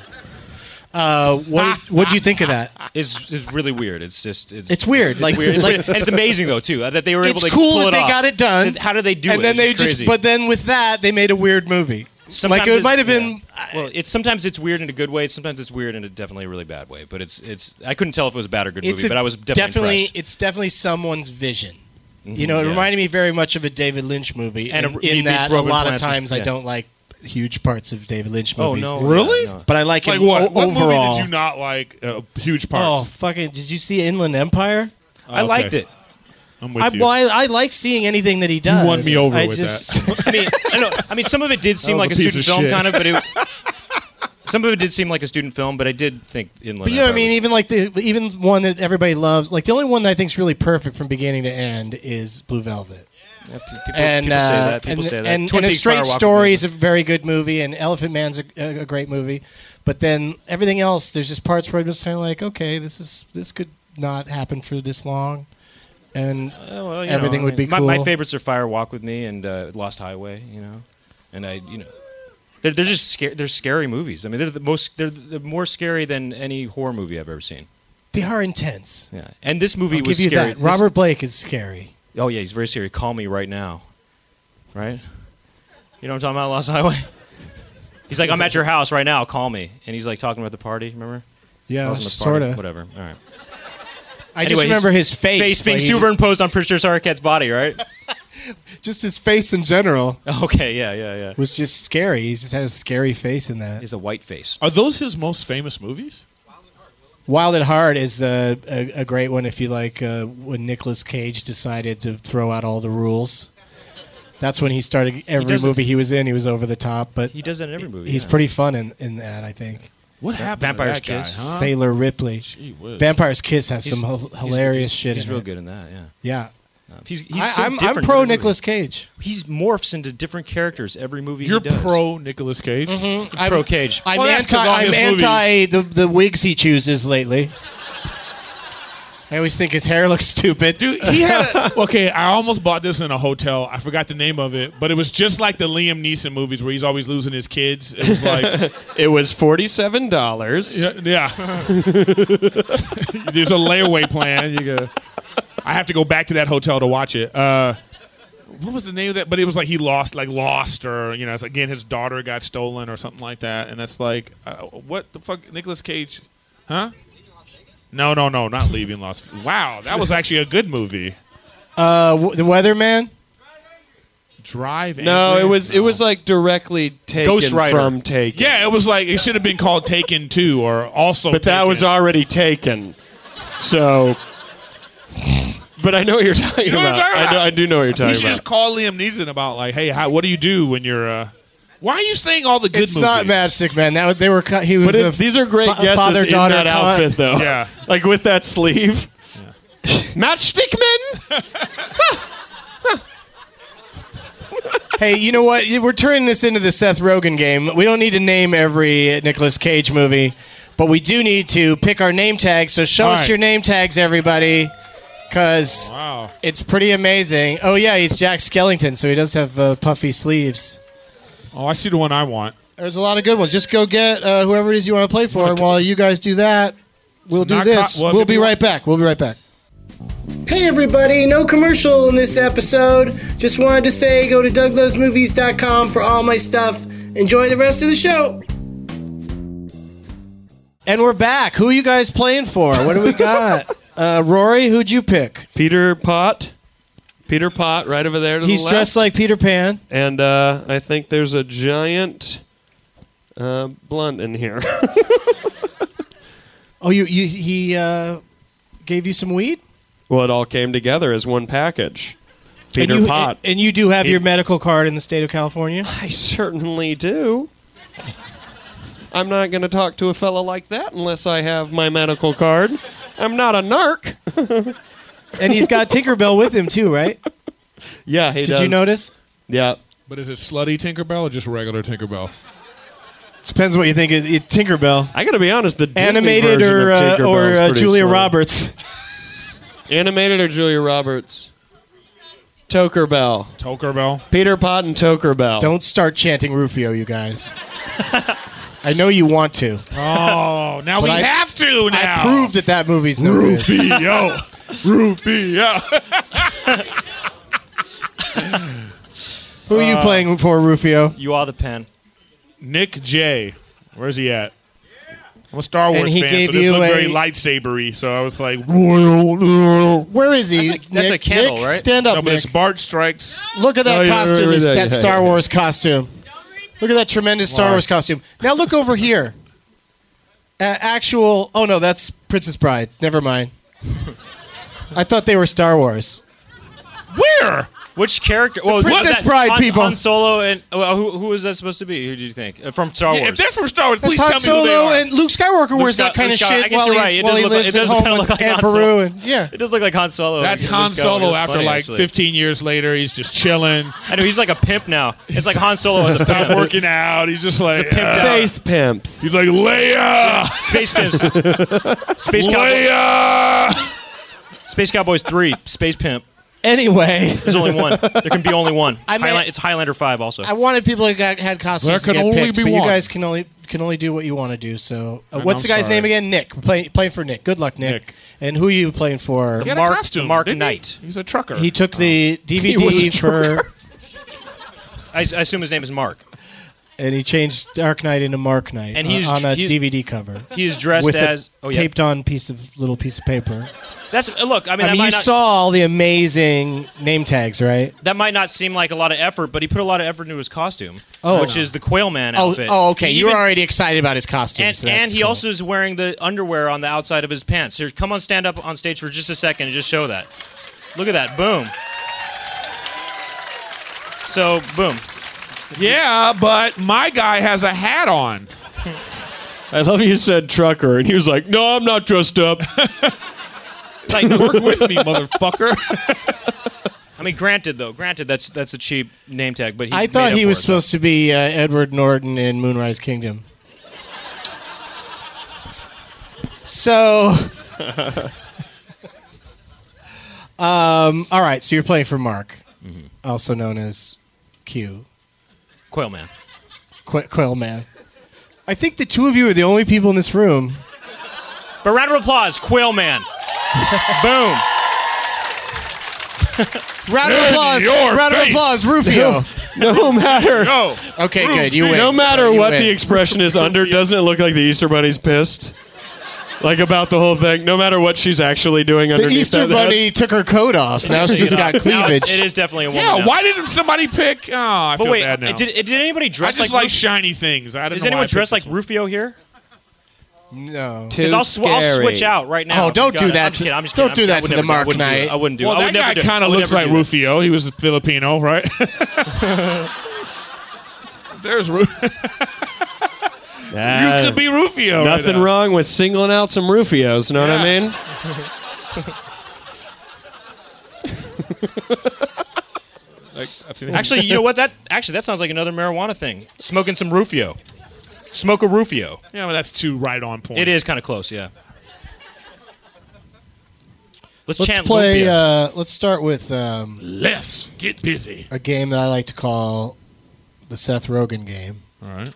Uh, what what do you think of that? It's, it's really weird. It's just it's, It's weird. Like, weird. It's like weird. And it's amazing though too uh, that they were able it's to cool pull that it they off. got it done. How did they do and it? then It's they just just, crazy. but then with that, they made a weird movie. Sometimes like it it's- might have been. yeah. Well, it's sometimes it's weird in a good way. Sometimes it's weird in a definitely really bad way. But it's it's I couldn't tell if it was a bad or good It's movie. a- But I was definitely, impressed. It's definitely someone's vision. You know, it yeah. reminded me very much of a David Lynch movie, And in, a- in meets that a Roman lot of Polanski. times I Yeah. don't like huge parts of David Lynch Oh movies. no! Really? Yeah, no. But I like Like him what? o- What overall. movie did you not like? Uh, huge Oh, parts. fucking! Did you see Inland Empire? I liked it. I'm with I, you. well, I, I like seeing anything that he does. won me over I with just, I mean, I know. I mean, some of it did seem was like a a piece student of film, shit. kind of, but it. Some of it did seem like a student film, but I did think Inland. But you know what I Empire mean? was- Even like the even one that everybody loves, like the only one that I think is really perfect from beginning to end is Blue Velvet. Yeah, pe- people, and people say uh, that. People and, say that. and, Twin and A Peaks Straight Fire Walk with Story Me. is a very good movie, and Elephant Man's a, a, a great movie. But then everything else, there's just parts where I'm just kind of like, okay, this is this could not happen for this long, and Uh, well, you everything know, would be my, cool. My favorites are Fire Walk with Me and uh, Lost Highway. You know, and I, you know, they're, they're just scary. They're scary movies. I mean, they're the most. They're, they're more scary than any horror movie I've ever seen. they are intense. Yeah, and this movie I'll was give you scary. that. This- Robert Blake is scary. Oh yeah, he's very scary. Call Me Right Now. Right? You know what I'm talking about, Lost Highway? He's like, I'm at your house right now, call me. And he's like talking about the party, remember? Yeah, Calls him the sort party, of. Whatever. All right. I Anyway, just his remember his face. Face being like, he superimposed on Patricia Arquette's body, right? just, just his face in general Okay, yeah, yeah, yeah. was just scary. He just had a scary face in that. He has a white face. Are those his most famous movies? Wild at Heart is a, a, a great one if you like uh, when Nicolas Cage decided to throw out all the rules. That's when he started every does it- movie he was in. He was over the top, but He does that in every movie. he's yeah. pretty fun in, in that. I think What happened Vampire's to that guy, Kiss? huh? Sailor Ripley, Gee whiz. Vampire's Kiss has He's- some hil- he's- hilarious he's, shit He's in real it. good in that, yeah. Yeah, Uh, he's he's I, so I'm, different I'm in pro every movie. Nicolas Cage. He's morphs into different characters every movie You're he does. pro Nicolas Cage? Mm-hmm. I'm pro Cage. I'm Well, that's 'cause anti. all I'm his anti the the wigs he chooses lately. I always think his hair looks stupid. Dude, he had a, okay, I almost bought this in a hotel. I forgot the name of it, but it was just like the Liam Neeson movies where he's always losing his kids. It was like, It was forty-seven dollars. yeah, yeah. There's a layaway plan. You go. I have to go back to that hotel to watch it. Uh, what was the name of that? But it was like he lost, like lost, or you know, it's again his daughter got stolen or something like that. And that's like, uh, what the fuck, Nicolas Cage, huh? No, no, no, not Leaving Las. Wow, that was actually a good movie. Uh, w- the Weatherman. Drive. No, Angry? it was it was like directly taken Ghost Rider. from Taken. Yeah, it was like it should have been called Taken Two or also. but that Taken. was already taken. So, but I know what you're talking know what I'm about. talking I, know, about. I do know what you're He talking should about. just call Liam Neeson about like, hey, how, what do you do when you're? Uh, why are you saying all the good It's movies? not Matchstick Man. That was- they were. cut- He was. But a it, these are great fa- guesses in father-daughter that con- outfit, though. Yeah. Like with that sleeve. Matchstick Men? Hey, you know what? We're turning this into the Seth Rogen game. We don't need to name every Nicolas Cage movie, but we do need to pick our name tags. So show All us right. your name tags, everybody, because Wow. it's pretty amazing. Oh yeah, he's Jack Skellington, so he does have uh, puffy sleeves. Oh, I see the one I want. There's a lot of good ones. Just go get uh, whoever it is you want to play for, and while you guys do that, we'll do not this. co- well, we'll if be you right back. We'll be right back. Hey everybody, no commercial in this episode. Just wanted to say go to doug loves movies dot com for all my stuff. Enjoy the rest of the show. And we're back. Who are you guys playing for? What do we got? Uh, Rory, who'd you pick? Peter Pot. Peter Pot, right over there to He's the left. dressed like Peter Pan. And uh, I think there's a giant uh, blunt in here. Oh, you, you he uh, gave you some weed? Well, it all came together as one package. Peter and you, Pot. And you do have He- your medical card in the state of California? I certainly do. I'm not going to talk to a fella like that unless I have my medical card. I'm not a narc. And he's got Tinkerbell with him, too, right? Yeah, he Did does. you notice? Yeah. But is it slutty Tinkerbell or just regular Tinkerbell? Depends what you think of it, Tinkerbell. I got to be honest, the Disney Animated version or, of uh, Tinkerbell or is uh, pretty Julia slutty. Roberts? Animated or Julia Roberts? Tokerbell. Tokerbell. Peter Pot and Tokerbell. Don't start chanting Rufio, you guys. I know you want to. Oh, now But we I- have to now. I proved that that movie's no good. Rufio. Rufio. Who are you playing for, Rufio? You are the pen. Nick J. Where's he at? I'm a Star Wars And he fan, gave so this you looked very a- lightsabery. So I was like, Where is he? That's a- that's a Nick? candle, Nick? right? Stand up, no, but Nick. it's Bart Strikes. Look at that Oh, yeah, costume, right, right, is right, that yeah, Star yeah. Wars costume. Look at that tremendous Star Wow. Wars costume. Now look over here. Uh, actual. Oh no, that's Princess Bride. Never mind. I thought they were Star Wars. Where? Which character? Well, Princess was that Bride Han, people. Han Solo and uh, who, who was that supposed to be? Who do you think? Uh, from Star Yeah, Wars. if they're from Star Wars, That's please Han tell me who they Solo are. and Luke Skywalker wears Sky- that kind Luke of Sky- I shit guess while you're he, right. It while does he look like- lives it at does home kinda with look like Aunt Han Solo. Beru. And, yeah. It does look like Han Solo. That's Luke Han Skywalker. Solo It's after funny, like actually. fifteen years later. He's just chilling. I know he's like a pimp now. It's like Han Solo as a Stop pimp. working out. He's just like, pimp uh, down. Space pimps. he's like, Leia! Space pimps. Space Cowboy. Leia! Space Cowboys three. Space pimp. Anyway, There's only one. There can be only one. I mean- Highland- it's Highlander five also. I wanted people who got, had costumes There to can get only picked, be but one. you guys can only can only do what you want to do. So, uh, And what's I'm the guy's sorry. name again? Nick. We're playing playing for Nick. Good luck, Nick. Nick. And who are you playing for? He had Mark- a costume. Mark didn't he? Knight. He's a trucker. He took the D V He was D a for, I, I assume his name is Mark. and he changed Dark Knight into Mark Knight And uh, he's- on a he's- D V D cover He is dressed with as. a Oh yeah. taped on piece of little piece of paper. That's uh, look. I mean, I that mean, might you not, saw all the amazing name tags, right? that might not seem like a lot of effort, but he put a lot of effort into his costume, Oh. which is the Quail Man Oh, outfit. oh, okay. He You were even- already excited about his costume. And, so that's and he cool. also is wearing the underwear on the outside of his pants. Here, come on, stand up on stage for just a second and just show that. Look at that. Boom. So, boom. yeah, but my guy has a hat on. I love you said trucker, and he was like, no, I'm not dressed up. Like, Work with me, motherfucker. I mean, granted, though, granted, that's that's a cheap name tag, but he I made thought up he for was it, supposed to be uh, Edward Norton in Moonrise Kingdom. So, um, all right. So you're playing for Mark, Mm-hmm. also known as Q, though. Quail Man. Qu- Quail Man. I think the two of you are the only people in this room. But round of applause, Quail Man. Boom. Round of In applause! your Round of face. applause, Rufio. No matter. Go. Okay, good. You win. No matter You what win. the expression is under, doesn't it look like the Easter Bunny's pissed? Like about the whole thing. No matter what she's actually doing The underneath Easter that Bunny took her coat off. Now she's got Now it's- cleavage. It is definitely a woman. Yeah, now. why didn't somebody pick? Oh, I But feel wait, bad now. did, did anybody I dress just like, like shiny things. I don't Is know why anyone I dressed like picked this one. Rufio here? No. Too Because I'll, sw- I'll scary. switch out right now. Oh, don't God, do that I'm just to- kidding, I'm just don't kidding. do I that would to never the do it. I Mark wouldn't do it. Knight. I wouldn't do it. Well, I that would never guy do it. kind I of would looks never like do that. Rufio. He was a Filipino, right? There's Ru- you Ah, could be Rufio. right nothing now. wrong with singling out some Rufios, know what I Yeah. mean? Like, I think- Actually, you know what? That actually that sounds like another marijuana thing. Smoking some Rufio. Smoke a Rufio. yeah, but that's too right on point. It is kind of close, yeah. Let's, Let's chant play. Lupia. Uh, let's start with um, Let's get busy. a game that I like to call the Seth Rogen game, All right.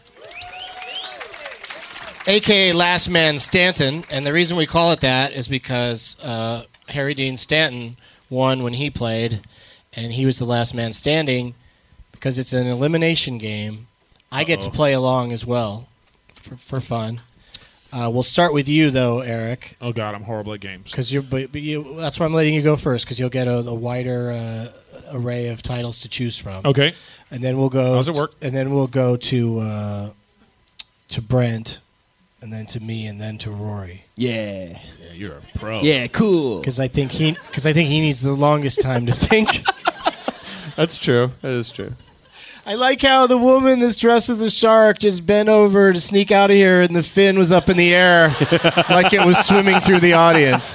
a k a. Last Man Stanton. And the reason we call it that is because uh, Harry Dean Stanton won when he played, and he was the last man standing because it's an elimination game. I get to play along as well for, for fun. Uh, we'll start with you, though, Eric. Oh, God, I'm horrible at games. Because you're, but, but you, that's why I'm letting you go first, because you'll get a, a wider uh, array of titles to choose from. Okay. And then we'll go. How does it work? And then we'll go to uh, to Brent, and then to me, and then to Rory. Yeah. Yeah, you're a pro. Yeah, cool. Because I think he, because I think he needs the longest time to think. That's true. That is true. I like how the woman that's dressed as a shark just bent over to sneak out of here, and the fin was up in the air like it was swimming through the audience.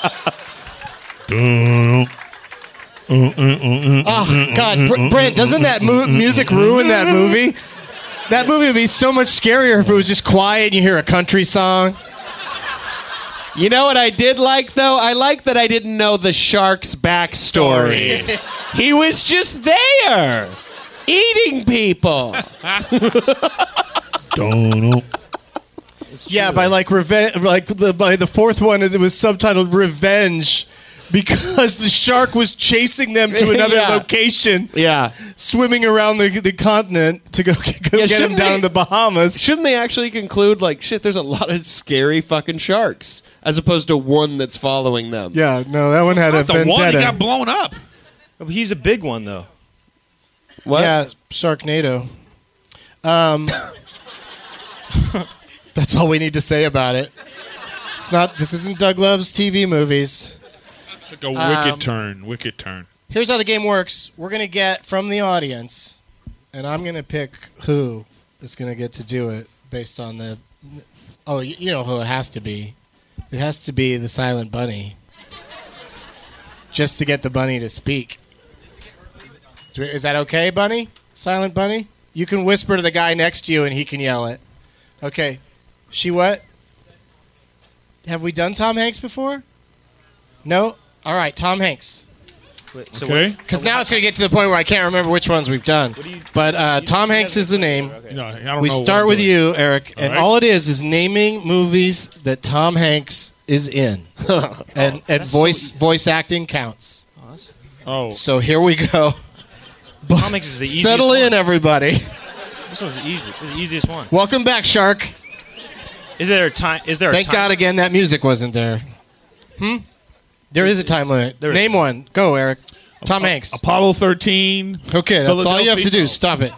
Oh, God, Br- Brent, doesn't that mu- music ruin that movie? That movie would be so much scarier if it was just quiet and you hear a country song. You know what I did like, though? I like that I didn't know the shark's backstory. He was just there, eating people. Yeah, by like revenge, like the, by the fourth one, it was subtitled "Revenge," because the shark was chasing them to another Yeah. location, Yeah. swimming around the, the continent to go, to go Yeah, get them shouldn't down they- in the Bahamas. Shouldn't they actually conclude, like, shit, there's a lot of scary fucking sharks, as opposed to one that's following them? Yeah, no, that one had a The one he vendetta. got blown up. Oh, he's a big one, though. What? Yeah, Sharknado. Um, that's all we need to say about it. It's not. This isn't Doug Love's T V movies. Took a wicked Um, turn. Wicked turn. Here's how the game works. We're going to get from the audience, and I'm going to pick who is going to get to do it based on the... Oh, y- you know who it has to be. It has to be the Silent Bunny. Just to get the bunny to speak. Do- Is that okay, Bunny? Silent Bunny? You can whisper to the guy next to you, and he can yell it. Okay. She what? Have we done Tom Hanks before? No? All right, Tom Hanks. Wait, so Okay. what- Because now it's going to get to the point where I can't remember which ones we've done. do you- But uh, you- Tom you Hanks guys- is the name. Okay. No, I don't We know what start I'm with doing. you, Eric, and right. all it is is naming movies that Tom Hanks is in, and and voice voice acting counts. Oh, that's- Oh, So here we go. Tom Hanks is the easiest Settle one. in, everybody. This one's the easy. This is the easiest one. Welcome back, Shark. Is there a time? Is there? Thank a time? God again that music wasn't there. Hmm. There is a time limit. There is. Name one. Go, Eric. Tom A- Hanks. Apollo thirteen. Okay, that's all you have to do. Philadelphia- Stop it.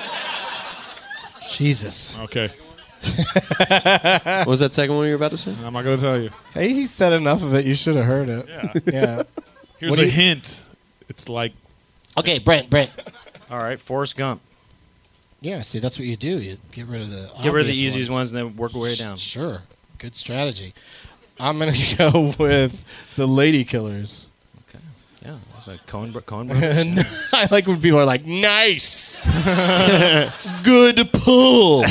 Jesus. Okay, What was that second one you were about to say? I'm not going to tell you. Hey, he said enough of it. You should have heard it. Yeah. Yeah. Here's What do a you- hint. It's like Okay, Brent. Brent. All right, Forrest Gump. Yeah. See, that's what you do. You get rid of the Get rid of the obvious easiest ones and then work our way down. Sure. Good strategy. I'm gonna go with the Lady Killers. Yeah, it's like Coen, Coen Brothers. And I like when people are like, "Nice, good pull."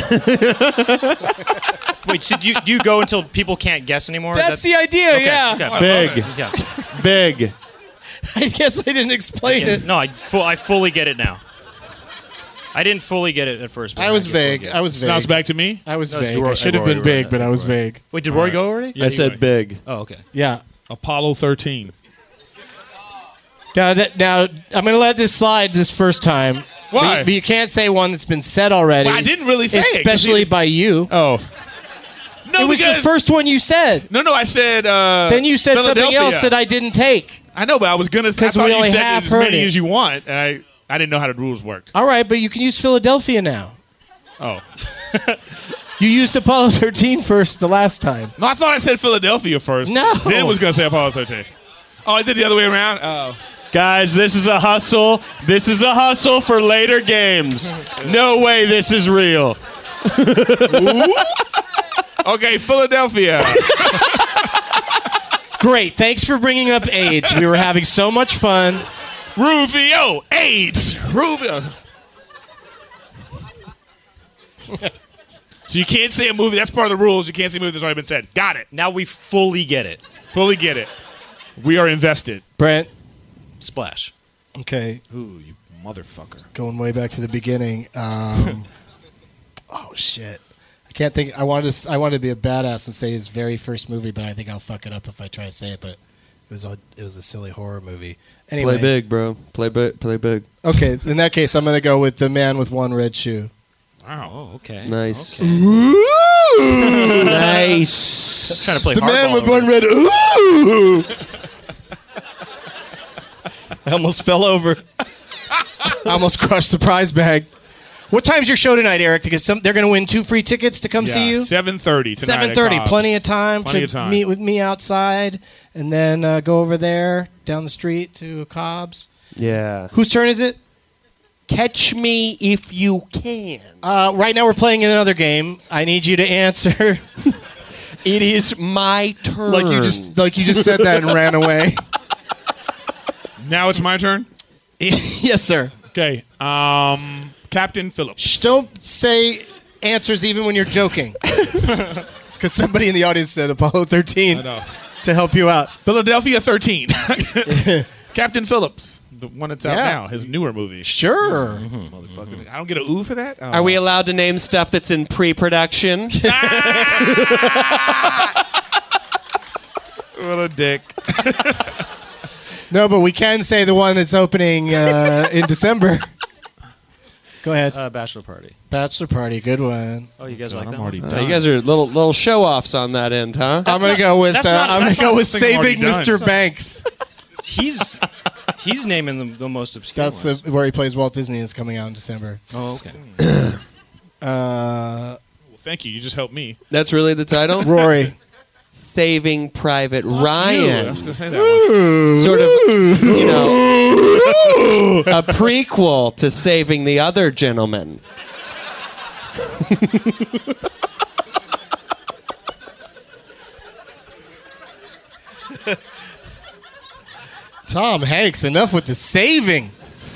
Wait, so do you, do you go until people can't guess anymore? Is That's that- the idea. okay, Yeah. okay. Big. Yeah. Big. I guess I didn't explain Yeah, it. No, I, fu- I fully get it now. I didn't fully get it at first. But I was get- fully vague. get it. I was so now it's vague. back to me. I was No, it's vague. Rory- I should have Rory, been Rory, big, but I was Rory. vague. Wait, did Rory go already? Yeah, I you said went. big. Oh, okay. Yeah. Apollo thirteen. Now, that, now I'm going to let this slide this first time. Why? But you, but you can't say one that's been said already. Well, I didn't really say it, 'cause especially he- by you. Oh. No, It was because the first one you said. no, no. I said. Uh, Then you said something Philadelphia. else that I didn't take. I know, but I was gonna. I 'Cause thought we you only said half as heard many it. as you want, and I I didn't know how the rules worked. All right, but you can use Philadelphia now. Oh. You used Apollo thirteen first the last time. No, I thought I said Philadelphia first. No. Then was going to say Apollo thirteen. Oh, I did the other way around? Oh. Guys, this is a hustle. This is a hustle for later games. No way this is real. Okay, Philadelphia. Great. Thanks for bringing up AIDS. We were having so much fun. Rufio. AIDS. Rufio. So you can't say a movie. That's part of the rules. You can't say a movie that's already been said. Got it. Now we fully get it. Fully get it. We are invested. Brent. Splash. Okay. Ooh, you motherfucker. Going way back to the beginning. Um, oh shit. I can't think. I wanted to. I wanted to be a badass and say his very first movie, but I think I'll fuck it up if I try to say it. But it was a. It was a silly horror movie. Anyway. Play big, bro. Play big. Play big. Okay. In that case, I'm going to go with The Man with One Red Shoe. Wow. Oh, okay. Nice. Okay. Nice. Nice. Trying to play The man hardball with over one there. red. Ooh! I almost fell over. I almost crushed the prize bag. What time's your show tonight, Eric? To get some, they're going to win two free tickets to come Yeah, see you. seven thirty tonight. Seven at thirty. Cobb's. Plenty of time Plenty to of time. meet with me outside, and then uh, go over there down the street to Cobb's. Yeah. Whose turn is it? Catch me if you can. Uh, right now, we're playing another game. I need you to answer. It is my turn. like you just like you just said that and ran away. Now it's my turn. Yes, sir. Okay. Um, Captain Phillips. Shh, don't say answers even when you're joking. Because somebody in the audience said Apollo thirteen I know. to help you out. Philadelphia thirteen. Captain Phillips, the one that's out Yeah. now, his newer movie. Sure. Motherfucker. I don't get a ooh for that? Oh. Are we allowed to name stuff that's in pre-production? What a dick. No, but we can say the one that's opening uh, in December. Go ahead. Uh, bachelor party. Bachelor Party, good one. Oh, you guys God, like I'm that already one? done. Uh, you guys are little little show-offs on that end, huh? I'm gonna go with uh, that's not- I'm gonna that's go not with the thing I'm already saving done. Mister That's not- Banks. He's he's naming the, the most obscure That's the, ones. where he plays Walt Disney. Is coming out in December. Oh, okay. Uh, Well, thank you. You just helped me. That's really the title? Rory. Saving Private Ew, I was Ryan. going to say that one. Sort of, you know, a prequel to Saving the Other Gentleman. Tom Hanks. Enough with the saving.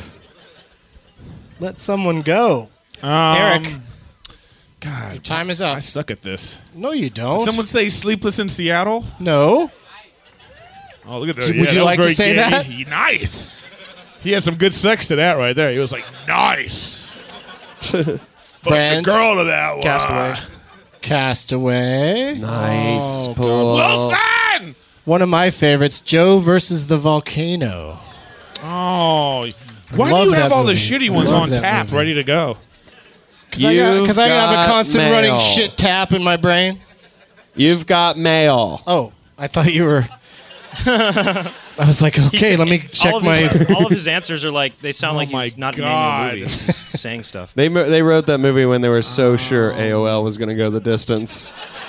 Let someone go. Um, Eric. God, Your time is up. I suck at this. No, you don't. Someone say Sleepless in Seattle? No. Oh, look at that. Would Yeah, you that was like to very say gay. that? He- nice. He had some good sex to that right there. He was like, nice. Fucked the Brent. girl to that one. Castaway. Castaway. Nice Oh, pull. Wilson! One of my favorites, Joe versus the Volcano. Oh. Why love do you that have all the movie. shitty I ones love on that tap movie. ready to go? Because I, got- 'cause I have a You've constant got running mail. shit tap in my brain. You've got mail. Oh, I thought you were. I was like, He okay, said- let me all check of my. his, all of his answers are like they sound Oh like my he's not God. naming a movie. He's just saying stuff. They mo- they wrote that movie when they were so sure A O L was going to go the distance.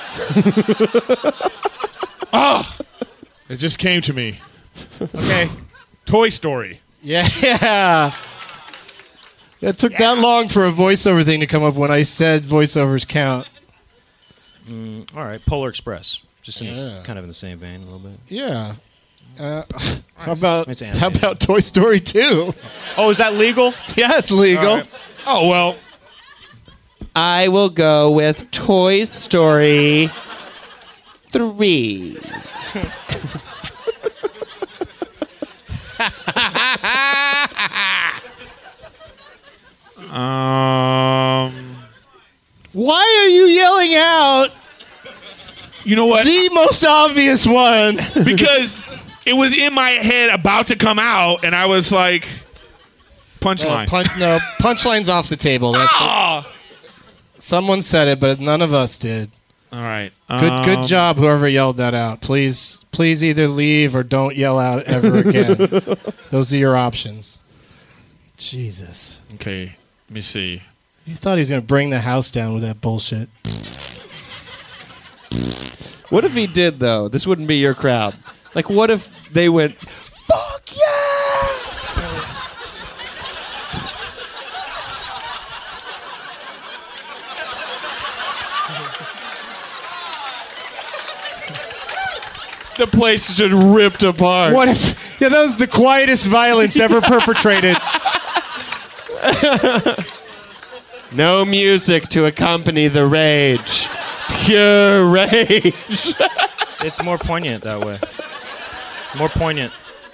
It just came to me. Okay. Toy Story. Yeah. It took that long for a voiceover thing to come up when I said voiceovers count. All right, Polar Express. Just in Yeah. the, kind of in the same vein a little bit. Yeah. Uh, how about It's how animated. about Toy Story two? Oh, is that legal? Yeah, it's legal. All right. Oh, well. I will go with Toy Story three. Um, Why are you yelling out you know what? the most obvious one? Because it was in my head about to come out, and I was like, punchline. Uh, punch, no, punchline's off the table. That's Ah! Someone said it, but none of us did. All right. Good, Um, good job, whoever yelled that out. Please, please either leave or don't yell out ever again. Those are your options. Jesus, Okay. Let me see. he thought he was going to bring the house down with that bullshit. What if he did, though? This wouldn't be your crowd. Like, what if they went, fuck yeah! The place just ripped apart. What if? Yeah, that was the quietest violence ever perpetrated. No music to accompany the rage. Pure rage. It's more poignant that way. More poignant.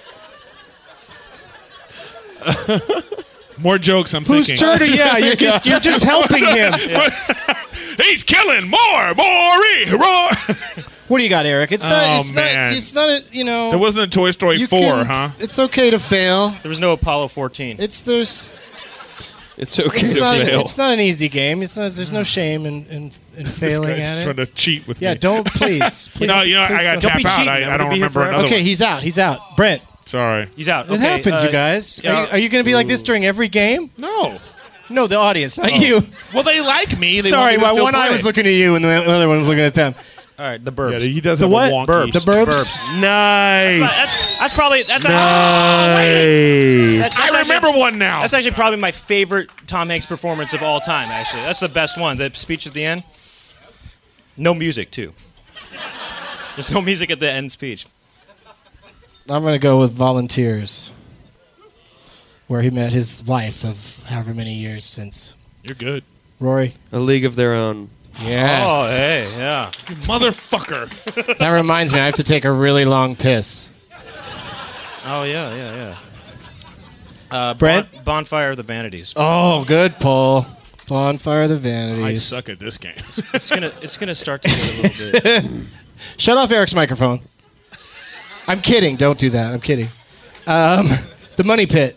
More jokes, I'm Whose thinking. turn? to- Yeah, you're just, you're just helping him. He's killing more, more, more. What do you got, Eric? It's not. Oh, it's man. not. It's not. A, you know. There wasn't a Toy Story you four, can- huh? It's okay to fail. There was no Apollo fourteen. It's there's. It's okay It's to not, fail. it's not an easy game. It's not, there's no shame in, in, in failing Guy's at trying it. to cheat with Yeah, me. don't please. please No, you know, please I got to don't. tap be out. cheating. I, I'm I gonna don't be here remember forever. another Okay, one. he's out. He's out. Brent, Sorry. He's out. it Okay, happens, uh, you guys. yeah. Are you, are you going to be like this during every game? No. No, the audience, not you. Well, they like me. They Sorry, want me to my still one eye play. was looking at you and the other one was looking at them. All right, the burbs. Yeah, he does The have what? a wonky. Burps. The burbs? Nice. That's, that's probably that's, nice. oh, wait. that's, that's I remember actually, one now. That's actually probably my favorite Tom Hanks performance of all time. Actually, that's the best one. The speech at the end. No music too. There's no music at the end speech. I'm going to go with Volunteers, where he met his wife of however many years since. You're good. Rory? A League of Their Own. Yes. Oh, hey, yeah. You motherfucker. That reminds me, I have to take a really long piss. Oh, yeah, yeah, yeah. Uh, Brent? bon- Bonfire of the Vanities. Oh, good pull. Bonfire of the I Vanities. suck at this game. It's gonna it's gonna start to get a little bit. Shut off Eric's microphone. I'm kidding. Don't do that. I'm kidding. Um, the Money Pit.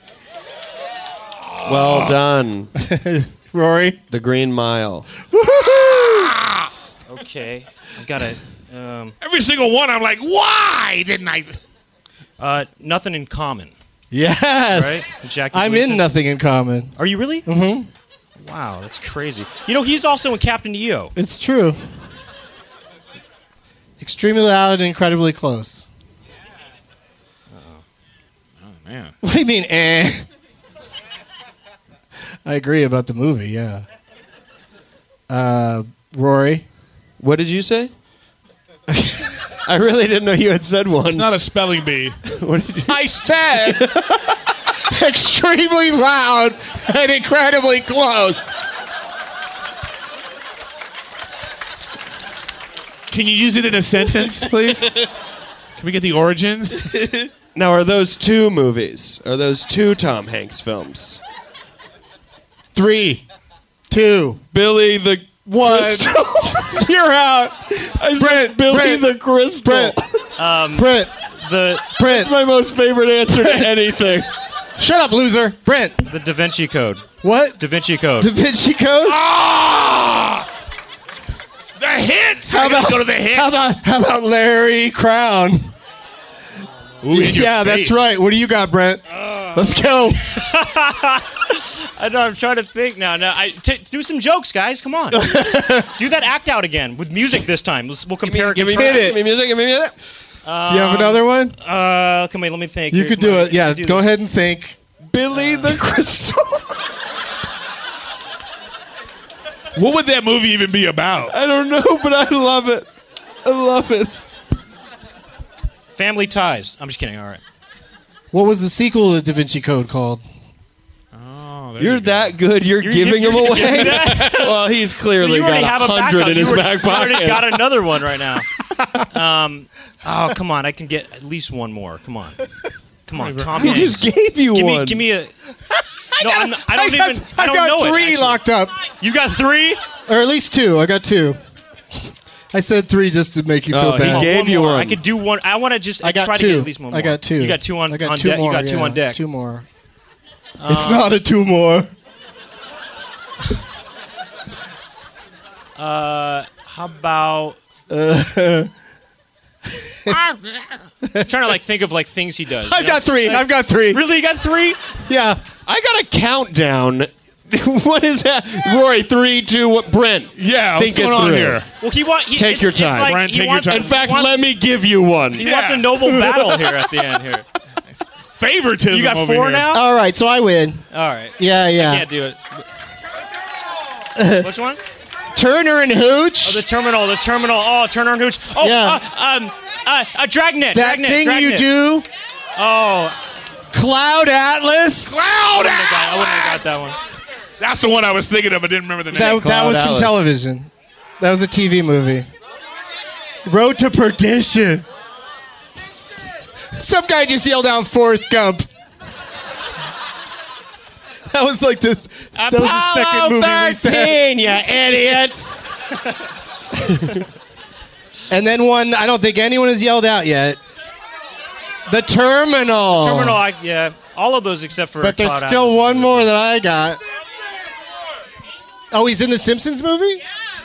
Well done. Rory? The Green Mile. Okay, I gotta. Um, Every single one, I'm like, why didn't I? uh, Nothing in Common. Yes. Right? Jackie I'm Gleason? in Nothing in Common. Are you really? Mm-hmm. Wow, that's crazy. You know, he's also in Captain E O. It's true. Extremely loud and incredibly close. Oh, man. What do you mean, eh? I agree about the movie, yeah. Uh, Rory? What did you say? I really didn't know you had said one. It's not a spelling bee. What did you? I said extremely loud and incredibly close. Can you use it in a sentence, please? Can we get the origin? Now, are those two movies? Are those two Tom Hanks films? Three, two, Billy the one. Crystal. You're out. I said Brent, Billy Brent, the Crystal. Brent, Um, Brent, the Brent. That's my most favorite answer to anything. Shut up, loser. Brent. the Da Vinci Code. What? Da Vinci Code. Da Vinci Code? Ah! The hint. How I gotta about, go to the hint? how about how about Larry Crown? Ooh, in your Yeah, that's face. right. What do you got, Brent? Let's go. I know. I'm trying to think now. Now, I t- do some jokes, guys. Come on. Do that act out again with music this time. Let's, we'll compare. Give me, and Hit music, it. give me music. Give me music. do you have another one? Uh, come on. Let me think. You Here, could come do on, it. Yeah, do go this. ahead and think. Billy the Crystal. What would that movie even be about? I don't know, but I love it. I love it. Family Ties. I'm just kidding. All right. What was the sequel to Da Vinci Code called? Oh, there You're you go. that good. You're, You're- giving you're him gonna give away. me that? Well, he's So clearly you already got have a a hundred backup. in his you already, back you already pocket. got another one right now. Um, oh, come on. I can get at least one more. Come on. Come on. Tom He Hanks. just gave you give one. Me, give me a. No, I'm, I don't got, even. I I've don't got know three it. actually. locked up, You got three? or at least two. I got two. I said three just to make you feel Oh, he bad. gave one you more. one. I could do one. I want to just I got try two. to get at least one more. I got two. You got two on, I got on two deck. more. You got two yeah, on deck. Two more. it's not a two more. Uh, how about? Uh, I'm trying to like think of like things he does. I've you know? got three. Like, I've got three. Really, you got three? Yeah. I got a countdown. What is that? Rory, three, two, what? Brent. Yeah, Think what's going it on through. here? Well, he want. He, Take it's, your it's time. like Brian, he take your wants, time. In fact, he wants, let me give you one. He wants a noble battle here at the end. Here, Favoritism. you got over four here. now. All right, so I win. All right, Yeah, yeah. can't do it. Which one? Turner and Hooch. Oh, the terminal. The terminal. Oh, Turner and Hooch. Oh, Yeah. uh, um, uh, uh, Dragnet. that Dragnet, thing you Dragnet. do. Oh, Cloud Atlas. Cloud I wouldn't have got, I wouldn't have Atlas! got that one. That's the one I was thinking of. I didn't remember the name. That, that Cloud was from Atlas. television. That was a T V movie. Road to Perdition. Some guy just yelled out Forrest Gump. That was like this. That was the second movie we said. you idiots. And then one I don't think anyone has yelled out yet. The Terminal. Terminal. I, yeah. All of those except for. But there's Todd still Adams. one more that I got. Oh, he's in the Simpsons movie?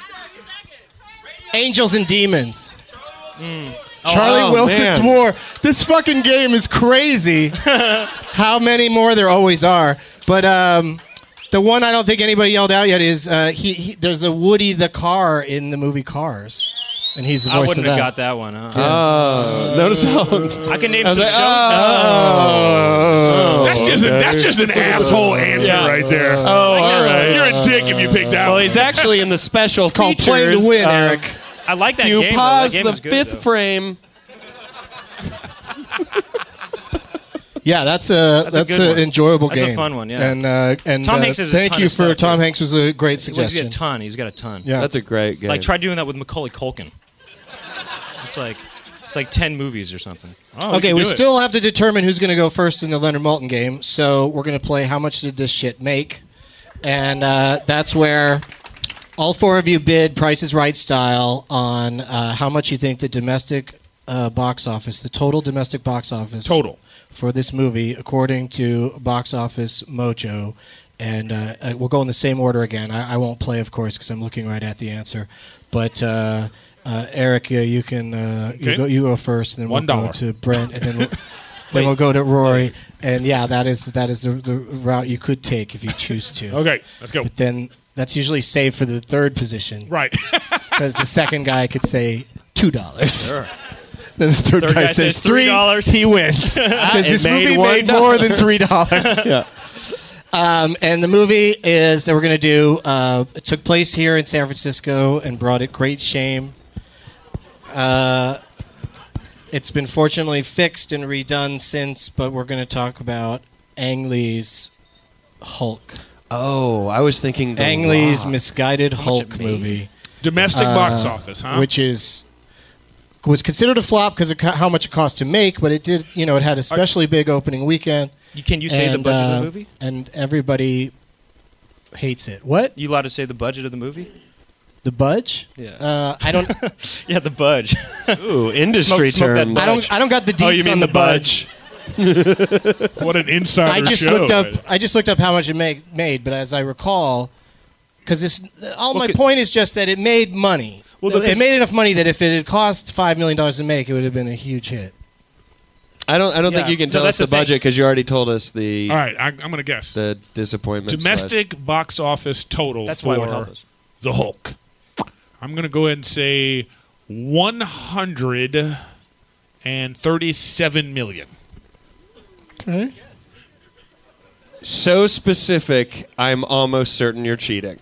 Angels and Demons. Mm. Charlie Oh, Wilson's man. War. This fucking game is crazy. How many more there always are. But um, the one I don't think anybody yelled out yet is uh, he, he. There's a Woody the car in the movie Cars. And he's the I voice wouldn't of have that. got that one. Huh? Oh, notice how I can name I was some like, shows. oh, That's just a, that's just an asshole answer Yeah. right there. Oh, all right. You're a dick if you pick that Well, one. he's actually in the special It's called features. Play to Win, uh, Eric. I like that You game. though. pause That game the is good, fifth though. frame. Yeah, that's a That's a that's good an one. enjoyable That's a game. fun one, yeah. And uh, and Tom uh, Hanks has a thank ton you of for stuff, Tom too. Hanks was a great He's got a suggestion. ton. He's got a ton. Yeah. That's a great game. Like try doing that with Macaulay Culkin. It's like it's like ten movies or something. Oh, Okay, can we do it. still have to determine who's going to go first in the Leonard Maltin game. So we're going to play How Much Did This Shit Make? And uh, that's where all four of you bid Price is Right style on uh, how much you think the domestic uh, box office, the total domestic box office Total. for this movie, according to Box Office Mojo. And uh, uh, we'll go in the same order again. I, I won't play, of course, because I'm looking right at the answer. But uh, uh, Eric, uh, you can uh, you Okay. go you go first, and then One we'll dollar. go to Brent, and then we'll, then we'll go to Rory. And yeah, that is that is the, the route you could take if you choose to. Okay, let's go. But then that's usually saved for the third position, Right. because the second guy could say two dollars. Sure. Then the third, Third guy, guy says says three three dollars. He wins because It this made movie one made dollar. more than three dollars. yeah. Um, and the movie is that we're going to do. Uh, it took place here in San Francisco and brought it great shame. Uh, it's been fortunately fixed and redone since, but we're going to talk about Ang Lee's Hulk. Oh, I was thinking the Ang Lee's Rock. misguided much it Hulk made? movie, Domestic Uh, box office, huh? which is was considered a flop because of co- how much it cost to make, but it did. You know, it had a especially big opening weekend. You, can you say the and, budget uh, of the movie? And everybody hates it. What? You allowed to say the budget of the movie? The budge? Yeah. Uh, I don't. Yeah, the budge. Ooh, industry Smoke- smoke that term. budge. I don't. I don't got the deets Oh, you mean on the the budge. What an insider I just show. looked up. I just looked up how much it make, made, but as I recall, because this, all my Well, c- point is just that it made money. Well, Well, because- it made enough money that if it had cost five million dollars to make, it would have been a huge hit. I don't. I don't think Yeah. you can No, tell us that's the the thing. budget because you already told us the All right, I, I'm going to guess. the disappointment. Domestic box office total That's for why it would help us. the Hulk. I'm going to go ahead and say one hundred thirty-seven million. Okay. So specific, I'm almost certain you're cheating.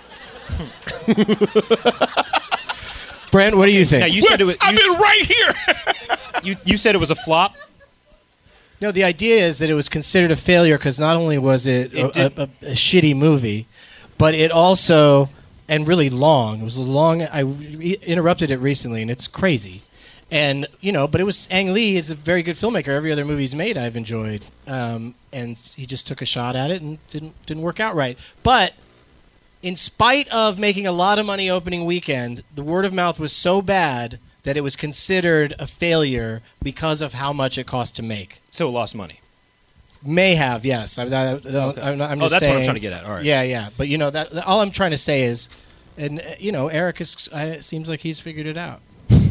Brent, what do you think? Now you said it was. I've You, been right here. you, you said it was a flop. No, the idea is that it was considered a failure because not only was it, It a, did- a, a, a shitty movie, but it also and really long. It was a long. I re- interrupted it recently, and it's crazy. And you know, but it was Ang Lee is a very good filmmaker. Every other movie he's made, I've enjoyed, um, and he just took a shot at it and didn't didn't work out right. But in spite of making a lot of money opening weekend, the word of mouth was so bad that it was considered a failure because of how much it cost to make. So it lost money. May have, yes. I, I, I, Okay. I'm, I'm Oh, just that's what I'm saying- trying to get at. All right. Yeah, yeah. But you know, that all I'm trying to say is, and uh, you know, Eric is. Uh, it seems like he's figured it out,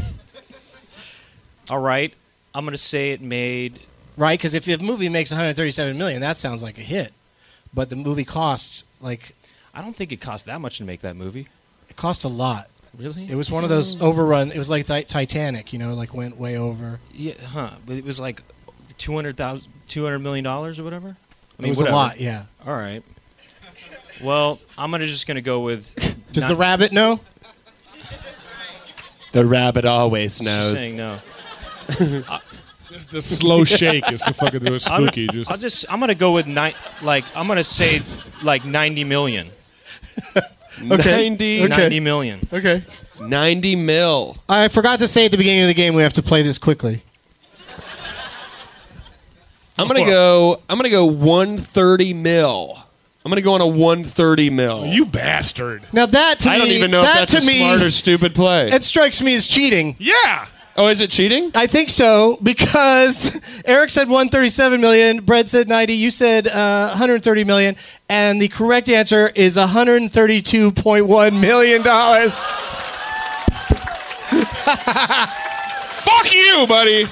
All right. I'm going to say it made. right? Because if a movie makes one hundred thirty-seven million, that sounds like a hit. But the movie costs like I don't think it cost that much to make that movie. it cost a lot. Really? It was one of those overrun. It was like Ti- Titanic, you know, like went way over. Yeah, huh? But it was like two hundred thousand, two hundred million dollars or whatever. I It was whatever. a lot, yeah. All right. Well, I'm gonna just gonna go with. Does not- the rabbit know? The rabbit always She's knows. saying no. Just the slow shake is the fucking it was I'm, spooky. Just I'll just. I'm gonna go with nine. Like I'm gonna say like ninety million. ninety, Okay. Ninety million. Okay. ninety mil. I forgot to say at the beginning of the game we have to play this quickly. I'm gonna go. I'm gonna go one thirty mil. I'm gonna go on a one thirty mil. you bastard. Now that to I me, don't even know if that that's to a me, smart or stupid play. it strikes me as cheating. Yeah. Oh, is it cheating? I think so, because Eric said one hundred thirty-seven million, Brett said ninety, you said uh, one hundred thirty million, and the correct answer is one hundred thirty-two point one million dollars. Fuck you, buddy.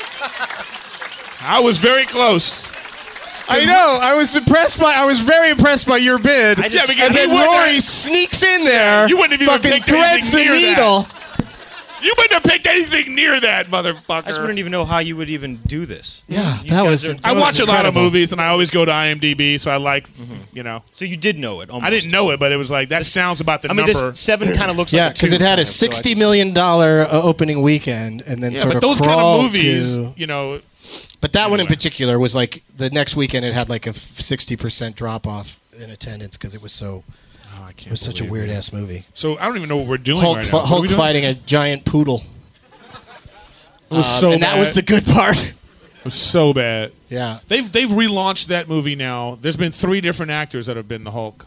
I was very close. I know. I was impressed by. I was very impressed by your bid. I just- and then he wouldn't Rory have- sneaks in there. You wouldn't have even fucking picked threads the anything near needle. that. You wouldn't have picked anything near that, motherfucker. I just wouldn't even know how you would even do this. Yeah, You that guys was. are- that I was watch a lot of incredible. movies, and I always go to IMDb, so I like, you know. So you did know it. Almost. I didn't know it, but it was like that sounds about the I mean, number. this seven kind of looks Yeah, like because it had a sixty million dollar uh, opening weekend, and then yeah, sort but of those kind of crawled movies, to- you know. But that one in Anyway. particular was like the next weekend. It had like a sixty percent drop off in attendance because it was so. Oh, I can't It was such a believe weird it. ass movie. So I don't even know what we're doing Hulk, right fi- now. What are Hulk we doing? fighting a giant poodle. It was Um, so and that bad. was the good part. It was so bad. Yeah. They've they've relaunched that movie now. There's been three different actors that have been the Hulk.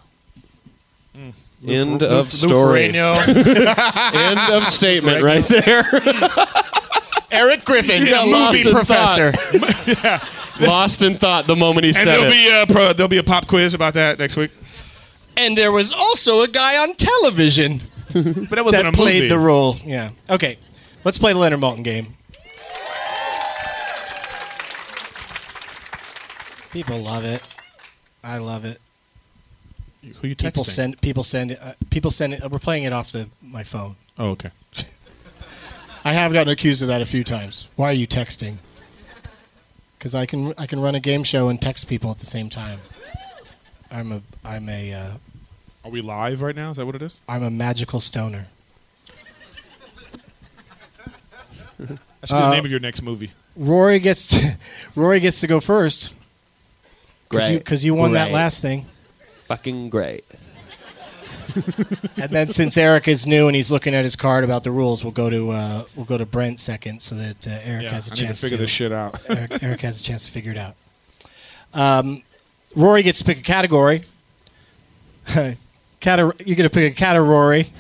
End Lou- of Lou story. Ferrigno. End of statement right there. Eric Griffin, got lost movie in professor. Lost in thought the moment he And said there'll it. be a pro, there'll be a pop quiz about that next week. And there was also a guy on television But that wasn't that a played movie. the role. Yeah. Okay. Let's play the Leonard Maltin game. People love it. I love it. Who you People texting? send. People send. Uh, people send. It, uh, we're playing it off the my phone. Oh, okay. I have gotten accused of that a few times. Why are you texting? Because I can. I can run a game show and text people at the same time. I'm a. I'm a. Uh, Are we live right now? Is that what it is? I'm a magical stoner. That should be the Uh, name of your next movie. Rory gets. To, Rory gets to go first. Great. Because you, you won that Great. last thing. Fucking great. And then since Eric is new and he's looking at his card about the rules, we'll go to uh, we'll go to Brent second, so that uh, Eric Yeah, has a I need to chance figure this shit out. Eric, Eric has a chance to figure it out. Um, Rory gets to pick a category. Cata- you're going to pick a category.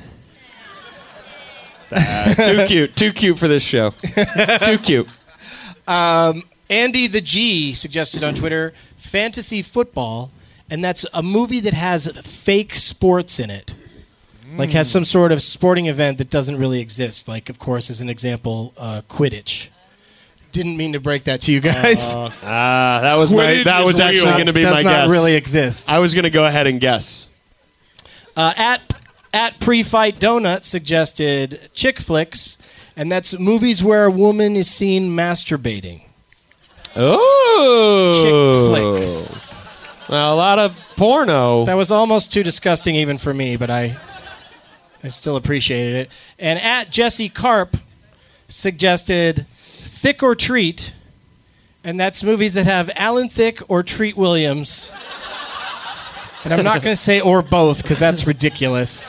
Too cute. Too cute for this show. Too cute. Um, Andy the G suggested on Twitter fantasy football, and that's a movie that has fake sports in it. Like has some sort of sporting event that doesn't really exist. Like, of course, as an example, uh, Quidditch. Didn't mean to break that to you guys. Uh, Ah, that was my. Quidditch That is was actually real. going to be does my not guess. really exist. I was going to go ahead and guess. Uh, at at pre-fight donut suggested chick flicks, and that's movies where a woman is seen masturbating. Oh, Chick flicks. Well, a lot of porno. That was almost too disgusting even for me, but I I still appreciated it. And at Jesse Karp suggested Thick or Treat, and that's movies that have Alan Thicke or Treat Williams. And I'm not going to say or both because that's ridiculous.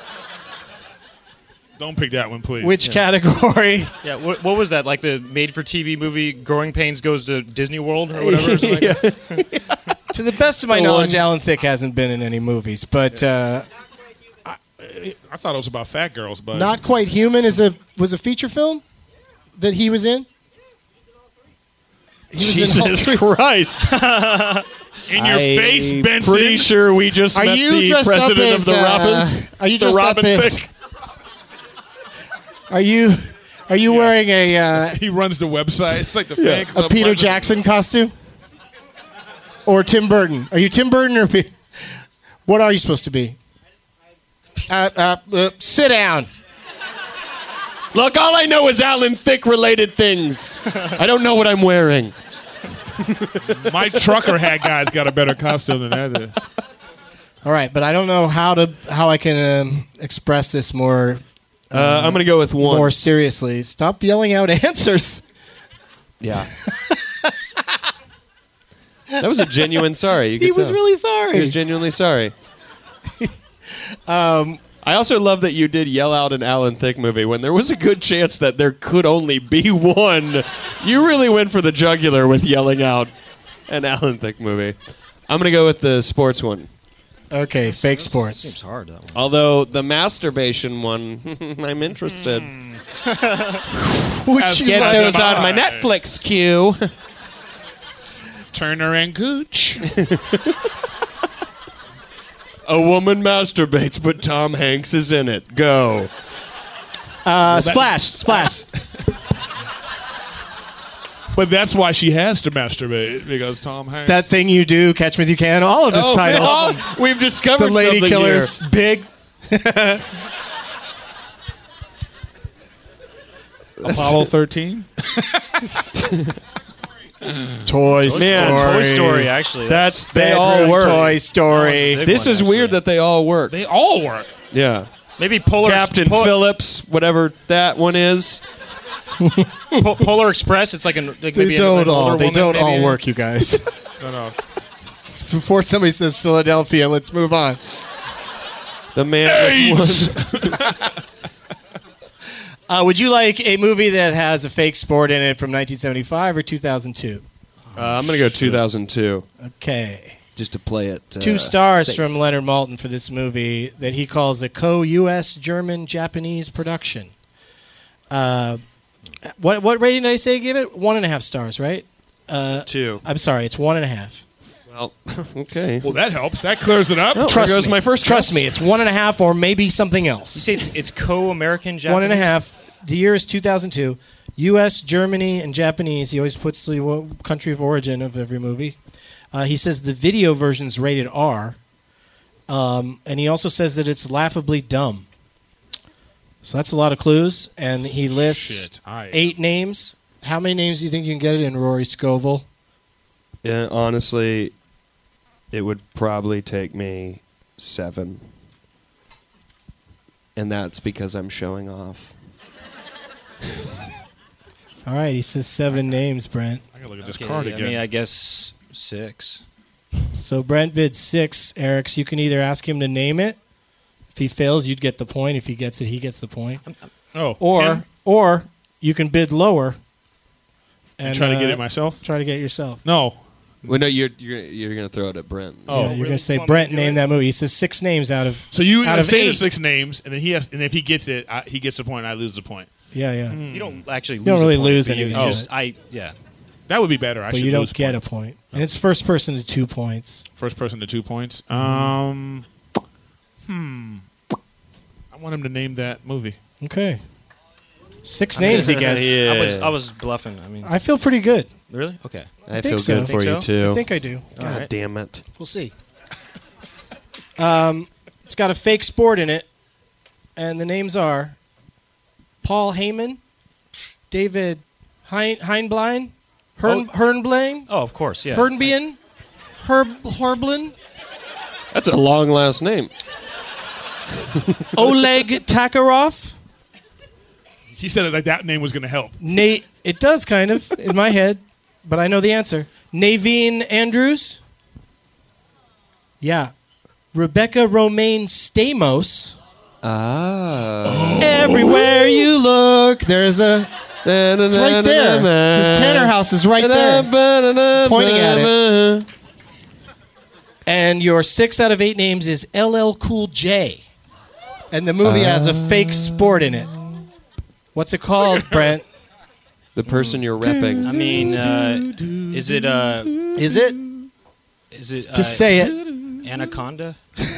don't pick that one, please. Which category? Yeah, what, what was that? Like the made-for-T V movie Growing Pains Goes to Disney World or whatever? Or something like that? To the best of my The knowledge, one- Alan Thicke hasn't been in any movies, but uh, I thought it was about fat girls, but Not Quite Human is a was a feature film that he was in. He was in all Jesus three. Christ! in your face, Benson. Pretty sure we just Are met you the dressed up president as of the uh, Robin. Are you the dressed Robin up as? Thicke. Are you are you wearing a uh, He runs the website. It's like the Yeah. fan club. a Peter president. Jackson costume? Or Tim Burton? Are you Tim Burton or Pe- what are you supposed to be? Uh, uh, uh, sit down. Look, all I know is Alan Thicke related things. I don't know what I'm wearing. My trucker hat guy's got a better costume than that. All right, but I don't know how to how I can um, express this more Uh, I'm going to go with one. more seriously. Stop yelling out answers. Yeah. That was a genuine sorry. You He could was tell. really He was sorry. genuinely sorry. um, I also love that you did yell out an Alan Thicke movie when there was a good chance that there could only be one. You really went for the jugular with yelling out an Alan Thicke movie. I'm going to go with the sports one. Okay, fake Seems sports. hard, that one. Although the masturbation one, I'm interested. Would As- you Get As like- those am on my I. Netflix queue. Uh, Turner and Netflix queue. Turner and Gooch. A woman masturbates, but Tom Hanks is in it. Go. Uh, splash, splash. But that's why she has to masturbate, because Tom Hanks. That thing you do, Catch Me If You Can. All of his Oh, titles. oh, we've discovered The Lady something Killers. here. Big. Apollo thirteen. Toy Story. Man, Toy Story, actually. That's they all Bedroom work. Toy Story. Big This one, is actually. weird that they all work. They all work. Yeah. Maybe Polar Captain Pol- Phillips, whatever that one is. Po- Polar Express. It's like, an, like They maybe don't an all. older They woman, don't maybe. all work, you guys. No, no. Before somebody says Philadelphia, let's move on. The man with one. Uh, would you like a movie that has a fake sport in it from nineteen seventy-five or two thousand two? Uh, I'm going to go two thousand two. Okay. Just to play it. Uh, Two stars safe. from Leonard Maltin for this movie that he calls a co-U S German Japanese production. Uh, what what rating did I say? Give it one and a half stars, right? Uh, Two. I'm sorry, it's one and a half. Well, okay. Well, that helps. That clears it up. Oh, Trust there goes me. my first Trust guess. me, it's one and a half or maybe something You else. say it's, it's co-American Japanese? One and a half. The year is two thousand two. U S, Germany, and Japanese. He always puts the uh, country of origin of every movie. Uh, he says the video version's rated R. Um, and he also says that it's laughably dumb. So that's a lot of clues. And he lists Shit, I- eight names. How many names do you think you can get it in, Rory Scovel? Yeah, honestly, it would probably take me seven. And that's because I'm showing off. All right, he says seven names, Brent. I gotta look at this Okay, card I again. mean, I guess six. So Brent bid six. Eric, you can either ask him to name it. If he fails, you'd get the point. If he gets it, he gets the point. oh, Or him? or you can bid lower and try to get uh, it myself. Try to get it yourself. No. Well, no, you're you're you're gonna throw it at Brent. Oh, yeah, you're really? going to say You want me Brent to do name it? that movie. He says six names out of. So you Out of say the eight. six names, and then he has, and if he gets it, I, he gets the point. and I lose the point. Yeah, yeah. You don't actually lose don't a really point, lose but you- anything. you Oh. just- I, yeah. That would be better. I But should you don't lose get points. a point. And it's first person to two points. First person to two points. Um, hmm. I want him to name that movie. Okay. Six names he gets. Yeah. I was I was bluffing. I mean, I feel pretty good. really? Okay. I, think feel so. good for Think you so? too. I think I do. God Alright. damn it! We'll see. Um, it's got a fake sport in it, and the names are Paul Heyman, David hein- Heinblein, Hern- Oh. Hernblein, Oh, of course, yeah. Hernbien, Herb Herblin, That's a long last name. Oleg Takarov, He said it like that name was going to help. Nate. It does kind of in my head, but I know the answer. Naveen Andrews. Yeah. Rebecca Romaine Stamos. Ah. Everywhere you look, there's a. It's right there. This Tanner house is right there. Pointing at it. And your six out of eight names is L L Cool J. And the movie has a fake sport in it. What's it called, Brent? The person you're repping. I mean, uh, is it uh, Is it? is it uh, Just say it. Anaconda?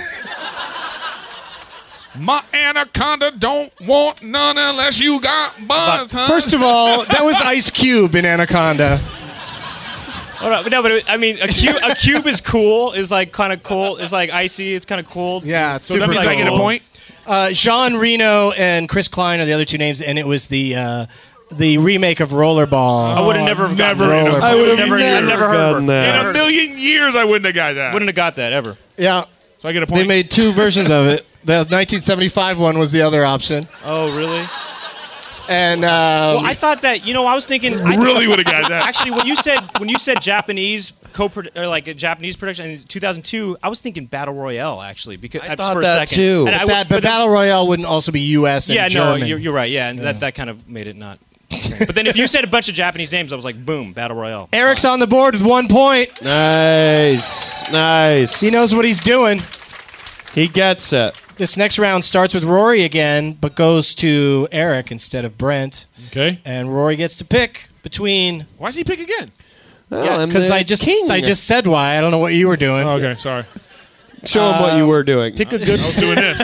My anaconda don't want none unless you got buns, huh? First of all, that was Ice Cube in Anaconda. Oh, no, no, but I mean, a cube, a cube is cool. Is like kind of cool. It's like icy. It's kind of cool. Yeah, it's so that super means I get a cool. point? Uh, Jean Reno and Chris Klein are the other two names, and it was the uh, the remake of Rollerball. I would have never, never gotten in a- that. I would've never, never never heard of gotten her. that. In a million years, I wouldn't have got that. Wouldn't have got that ever. Yeah, So I get a they point. made two versions of it. The nineteen seventy-five one was the other option, Oh, really? and um, Well, I thought that. You know, I was thinking. I really would have got that. Actually, when you said when you said Japanese co or like a Japanese production in two thousand two, I was thinking Battle Royale actually because I at- thought for a that second. too. And I but, would- that, but but then- Battle Royale wouldn't also be U S and yeah, German. no, you're, you're right. Yeah, and that that kind of made it not. But then if you said a bunch of Japanese names, I was like, boom, Battle Royale. Eric's on the board with one point. Nice, nice. He knows what he's doing. He gets it. This next round starts with Rory again, but goes to Eric instead of Brent. Okay. And Rory gets to pick between. Why does he pick again? Well, I'm Because the I just king. I just said why. I don't know what you were doing. Oh, okay, sorry. Show him what you were doing. Pick a good. I was doing this.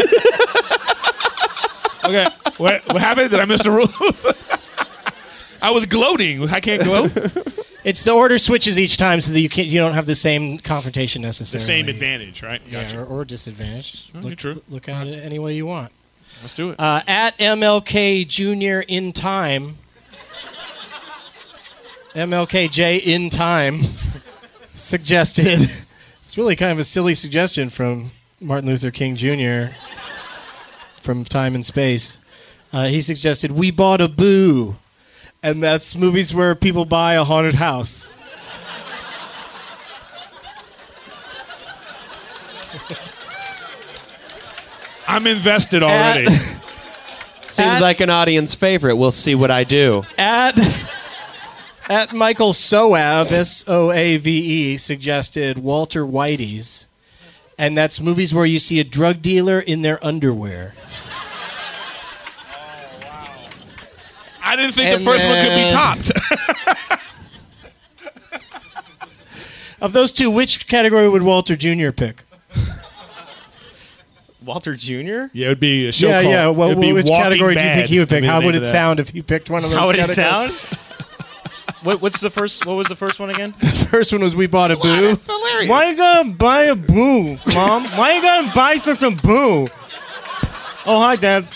Okay. What, what happened? Did I miss the rules? I was gloating. I can't gloat. It's the order switches each time so that you can't, you don't have the same confrontation The necessarily. same advantage, right? Yeah, Gotcha. or, or disadvantage. Oh, Look, you're true. look at it any way you want. Let's do it. Uh, at M L K Junior in time, M L K J in time suggested. It's really kind of a silly suggestion from Martin Luther King Junior from Time and Space. Uh, he suggested We Bought a Boo, and that's movies where people buy a haunted house. I'm invested already. Seems At- like an audience favorite. We'll see what I do. At at Michael Soav, S O A V E, suggested Walter Whitey's, and that's movies where you see a drug dealer in their underwear. I didn't think And the first one could be then- topped. Of those two, which category would Walter Junior pick? Walter Junior Yeah, it would be a show yeah, called, yeah. Well, it'd be which Walking category do you Bad think he would pick? be the How name would of it that. sound if he picked one of those How would it categories? sound? what, what's the first? What was the first one again? The first one was We Bought a Boo. Why you gonna buy a boo, Mom? Why you gonna buy such a boo? Oh, hi, Dad.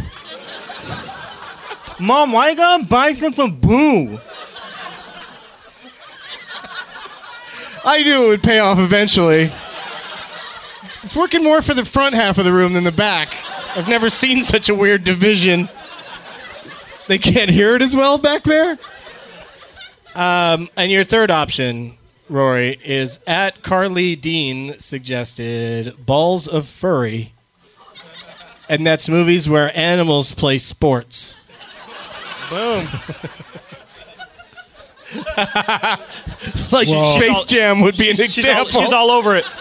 Mom, why you gonna buy such a boo? I knew it would pay off eventually. It's working more for the front half of the room than the back. I've never seen such a weird division. They can't hear it as well back there. Um, and your third option, Rory, is at Carly Dean suggested Balls of Furry. And that's movies where animals play sports. Boom. Like Whoa. Space Jam would be an She's all, example. she's all over it.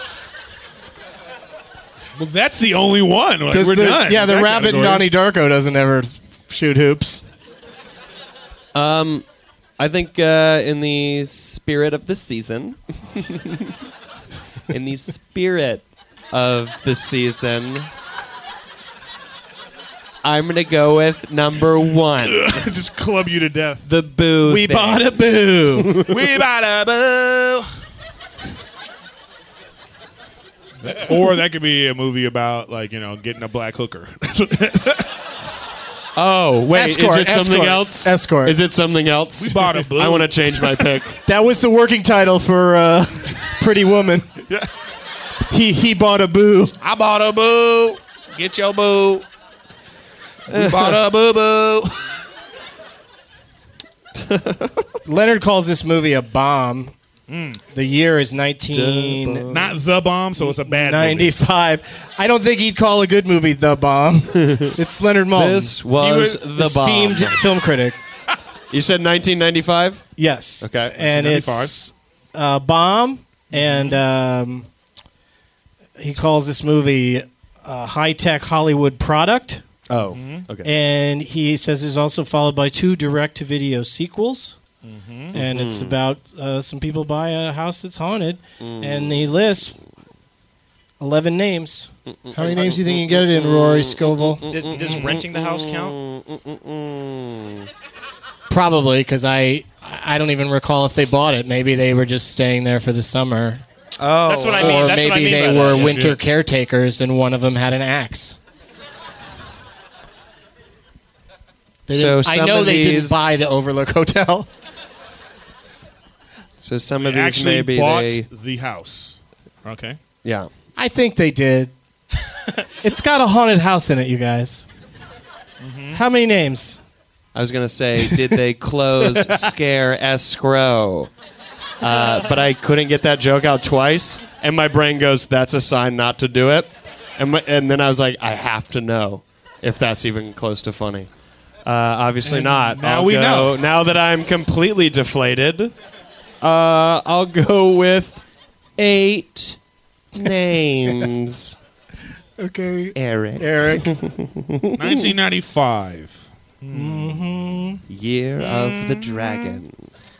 Well, that's the only one. Like, Does we're the- done. Yeah, the That rabbit in category. Donnie Darko doesn't ever shoot hoops. Um, I think uh, in the spirit of the season, in the spirit of the season, I'm going to go with number one, Just club you to death. the boo We thing. bought a boo. We bought a boo. Or that could be a movie about, like, you know, getting a black hooker. Oh, wait, Escort, is it something escort, else? escort. Is it something else? We bought a boo. I want to change my pick. That was the working title for uh, Pretty Woman. He he bought a boo. I bought a boo. Get your boo. We bought a boo boo. Leonard calls this movie a bomb. The year is nineteen Not the bomb, so it's a bad movie. ninety-five. I don't think he'd call a good movie The Bomb. It's Leonard Maltin, This was was the bomb. esteemed film critic. You said nineteen ninety-five? Yes. Okay. And it's a bomb, and um, he calls this movie a high-tech Hollywood product. Oh, okay. And he says it's also followed by two direct-to-video sequels. Mm-hmm. And it's about uh, some people buy a house that's haunted. And he lists eleven names. How many names do you think you can get it in, Rory Scovel? Does, does renting the house count? Probably, because I, I don't even recall if they bought it. Maybe they were just staying there for the summer. Oh, That's what I mean. Or That's maybe what I mean they by that. were Yeah, winter yeah. caretakers and one of them had an axe. They So didn't- I some know of they these- didn't buy the Overlook Hotel. So some They of these actually maybe bought they, the house. Okay. yeah. I think they did. It's got a haunted house in it, you guys. How many names? I was gonna say, did they close scare escrow? Uh, but I couldn't get that joke out twice, and my brain goes, "That's a sign not to do it." And my, and then I was like, "I have to know if that's even close to funny." Uh, obviously And not. now I'll we go- know. Now that I'm completely deflated, uh, I'll go with eight names. Okay. Eric. Eric. nineteen ninety-five. Mm-hmm. Year of the Dragon.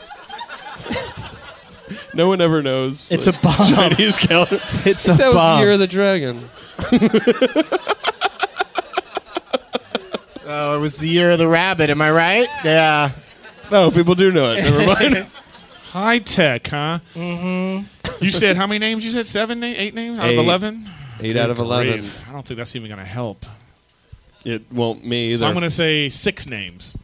No one ever knows. It's a bomb. Chinese calendar. It's a that was bomb. the Year of the Dragon. Oh, it was the year of the rabbit. Am I right? Yeah. No, people do know it. Never mind. High tech, huh? Mm-hmm. You said how many names? You said seven, na- eight names out Eight. of eleven. Eight out of eleven. Grief. I don't think that's even going to help. It won't me either. So I'm going to say six names.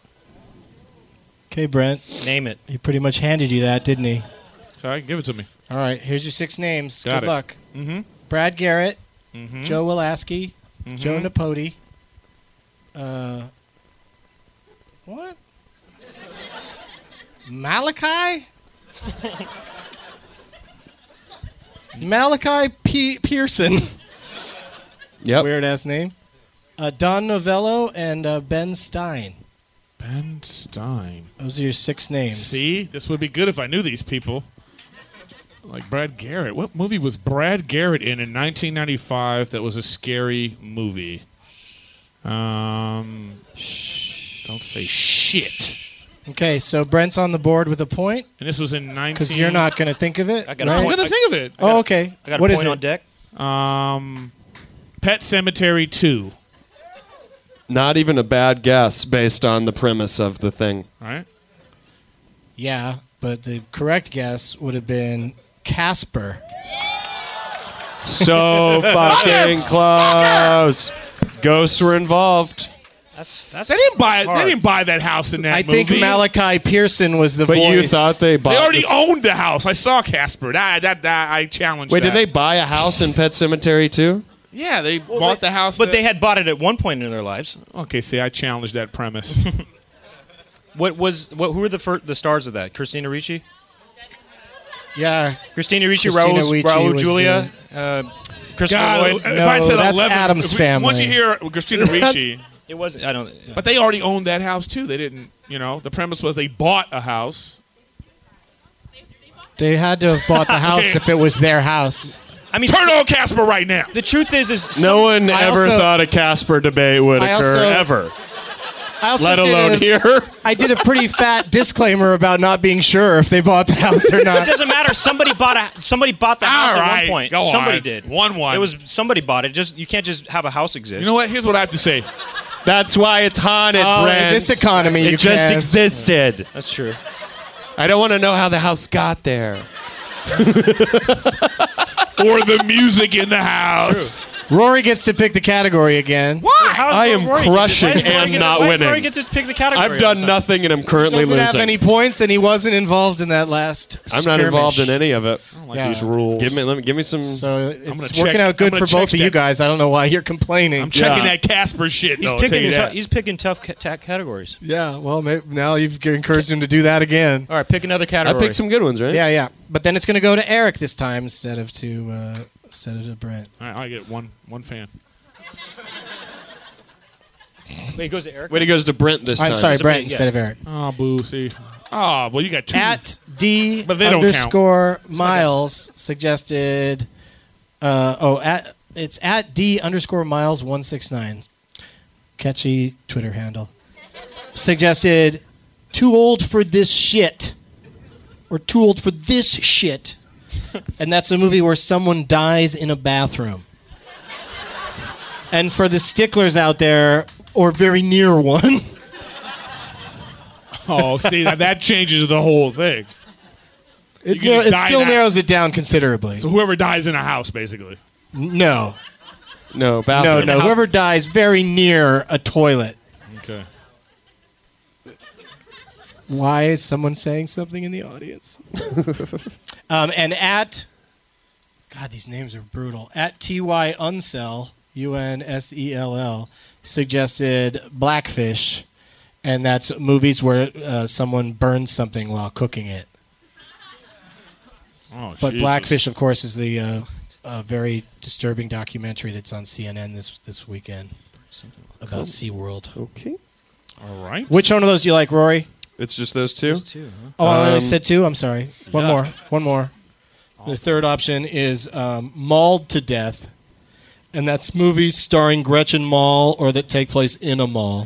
Okay, Brent. Name it. He pretty much handed you that, didn't he? Sorry, give it to me. All right, here's your six names. Got Good it. luck. Mm-hmm. Brad Garrett, Mm-hmm. Joe Wilaski, Mhm. Joe Napoti. Uh, what? Malachi? Malachi P- Pearson. Yep. Weird ass name. Uh, Don Novello and uh, Ben Stein. Ben Stein. Those are your six names. See, this would be good if I knew these people. Like Brad Garrett. What movie was Brad Garrett in in nineteen ninety-five that was a scary movie? Um, shh, don't say shit. Okay, so Brent's on the board with a point And this was in nineteen. because you're not going to think of it. I got a right? I'm point. gonna think of it. Oh, okay. I got a What is point it? on deck. Um, Pet Cemetery two. Not even a bad guess based on the premise of the thing. Right? Yeah, but the correct guess would have been Casper. So fucking close. Ghosts were involved. That's that's. They didn't buy. hard. They didn't buy that house in that I movie. think Malachi Pearson was the But voice. you thought they bought They already this- owned the house. I saw Casper. That that, that I challenged. Wait, that. did they buy a house in Pet Cemetery too? Yeah, they Well, bought they- the house. But that- they had bought it at one point in their lives. Okay, see, I challenged that premise. What was what? Who were the fir- the stars of that? Christina Ricci. Yeah. Christina Ricci, Christina Raul, Ricci Raul was Julia, uh, Christopher God, Lloyd. if No, I said that's eleven, Addams if we- Family. Once you hear Christina Ricci, It wasn't. I don't. Yeah. but they already owned that house too. They didn't. You know, the premise was they bought a house. They had to have bought the house Okay. if it was their house. I mean, Turn on Casper right now. the truth is, is No one I ever also- thought a Casper debate would I occur also- ever, I also let did alone a- here. I did a pretty fat disclaimer about not being sure if they bought the house or It not. doesn't matter. Somebody bought a somebody bought the house All at right, one point. go somebody on. did. One one. It was somebody bought it. Just you can't just have a house exist. You know what? Here's what I have to say. That's why it's haunted, Oh, in Brent. this economy, it you just can. existed. That's true. I don't want to know how the house got there. Or the music in the house. Rory gets to pick the category again. How I am Rory get- crushing why does Rory and get- not why does winning. Rory gets to pick the category. I've done all the time? nothing and I'm currently Doesn't losing. have any points, and he wasn't involved in that last. I'm not involved in any of it. I don't like Yeah. these rules. Give me, let me, give me some. So gonna it's check- working out I'm good gonna for both check of you that- guys. I don't know why you're complaining. I'm checking Yeah. that Casper shit. He's though, I'll tell picking. you tou- that. he's picking tough ca- ta- categories. Yeah, well, maybe now you've encouraged him to do that again. All right, pick another I category. picked some good ones, right? Yeah, yeah. But then it's going to go to Eric this time instead of to uh, instead of to Brent. All right, I get one one fan. Wait, it goes to Eric. Wait, it goes to Brent this time. I'm sorry, It's a Brent big- instead yeah. of Eric. Oh, boo. See. Oh, well, you got two. At D But they don't underscore Miles suggested. Uh, oh, at it's at D underscore Miles one six nine. Catchy Twitter handle. Suggested too old for this shit, or too old for this shit, and that's a movie where someone dies in a bathroom. And for the sticklers out there, or very near one. Oh, see, now that changes the whole thing. It, can just it die still in that- narrows it down considerably. So whoever dies in a house, basically. No, No, no, bathroom. no. Whoever dies very near a toilet. Okay. Why is someone saying something in the audience? um, and at, God, these names are brutal. At T Y Unsell, U N S E L L, suggested Blackfish, and that's movies where uh, someone burns something while cooking it. Oh, But Jesus. Blackfish, of course, is the uh, uh, very disturbing documentary that's on C N N this this weekend about SeaWorld. Okay. All right. Which one of those do you like, Rory? It's just those two? Oh, I only Um, said two. I'm sorry. One yuck. more. One more. The third option is um, Mauled to Death, And that's movies starring Gretchen Mol or that take place in a mall.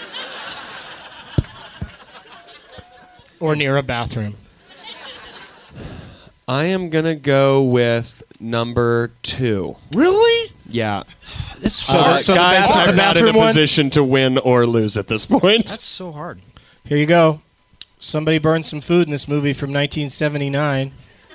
Or near a bathroom. I am going to go with number two. Really? Yeah. So, Uh, the, so the guys, bath- I'm the not in a bathroom one? position to win or lose at this point. That's so hard. Here you go. Somebody burned some food in this movie from nineteen seventy-nine.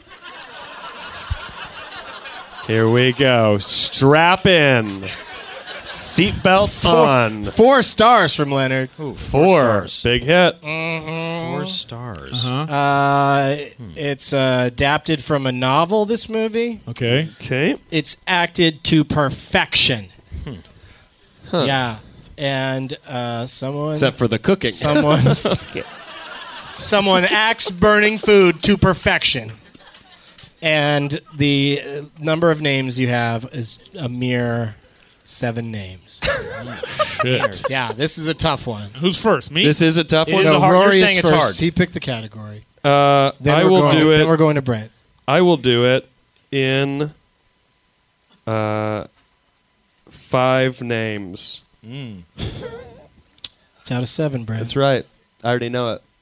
Here we go. Strap in. Seatbelt on. Four stars from Leonard. Ooh, Four. stars. Big hit. Four stars. Uh-huh. Uh, it's uh, adapted from a novel, this movie. Okay. Okay. It's acted to perfection. Huh. Yeah. And uh, someone... Except for the cooking. Someone... someone acts burning food to perfection. And the uh, number of names you have is a mere seven names. Shit. Yeah, this is a tough one. Who's first? Me? This is a tough It one. is a hard- Rory you're is saying it's first. hard. He picked the category. Uh, Then I we're will going, do Then it. we're going to Brent. I will do it in uh, five names. Mm. It's out of seven, Brent. That's right. I already know it.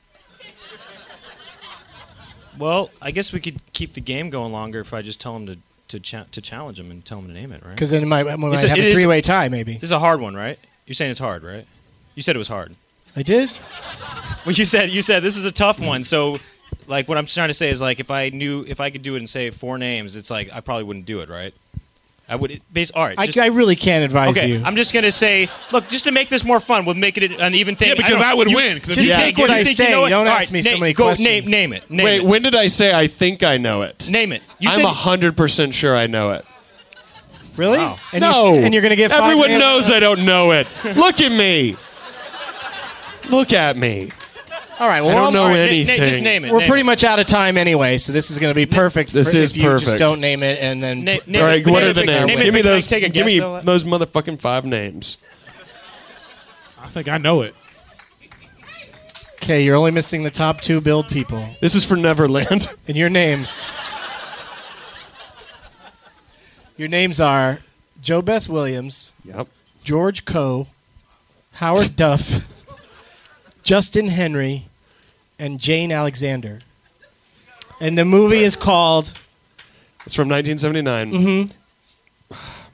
Well, I guess we could keep the game going longer if I just tell him to to, cha- to challenge him and tell him to name it, right? Because then it might, we might It's a- have it a is- three-way tie, maybe. This is a hard one, right? You're saying it's hard, right? You said it was hard. I did? Well, you said you said this is a tough one. So, like, what I'm trying to say is, like, if I knew if I could do it and say four names, it's like I probably wouldn't do it, right? I would. Base. All right. I, just- I really can't advise okay. you. I'm just gonna say, look, just to make this more fun, we'll make it an even thing. Yeah, because don't- I would you- win, 'cause if Just you- take you what I think say. You know it? Don't All ask right, me so name- many go, questions. Name, name it. Name Wait, it. when did I say I think I know it? Name it. You I'm said one hundred percent sure I know it. Really? Wow. And no. You're, and you're going to get five Everyone names? knows I don't know it. Look at me. Look at me. All right. Well, I don't I'm- know all right, na- na- anything. just name it. we're name pretty it. much out of time anyway, so this is going to be perfect. This for is if you just perfect. don't name it and then. Na- put- name All it, right, but what name are it, the take a- names? name it, Give me but those. take a Give guess, me though. those motherfucking five names. I think I know it. Okay, you're only missing the top two build people. This is for Neverland. And your names. Your names are Jo Beth Williams, Yep. George Coe, Howard Duff, Justin Henry, and Jane Alexander. And the movie is called... It's from nineteen seventy-nine. Mm-hmm.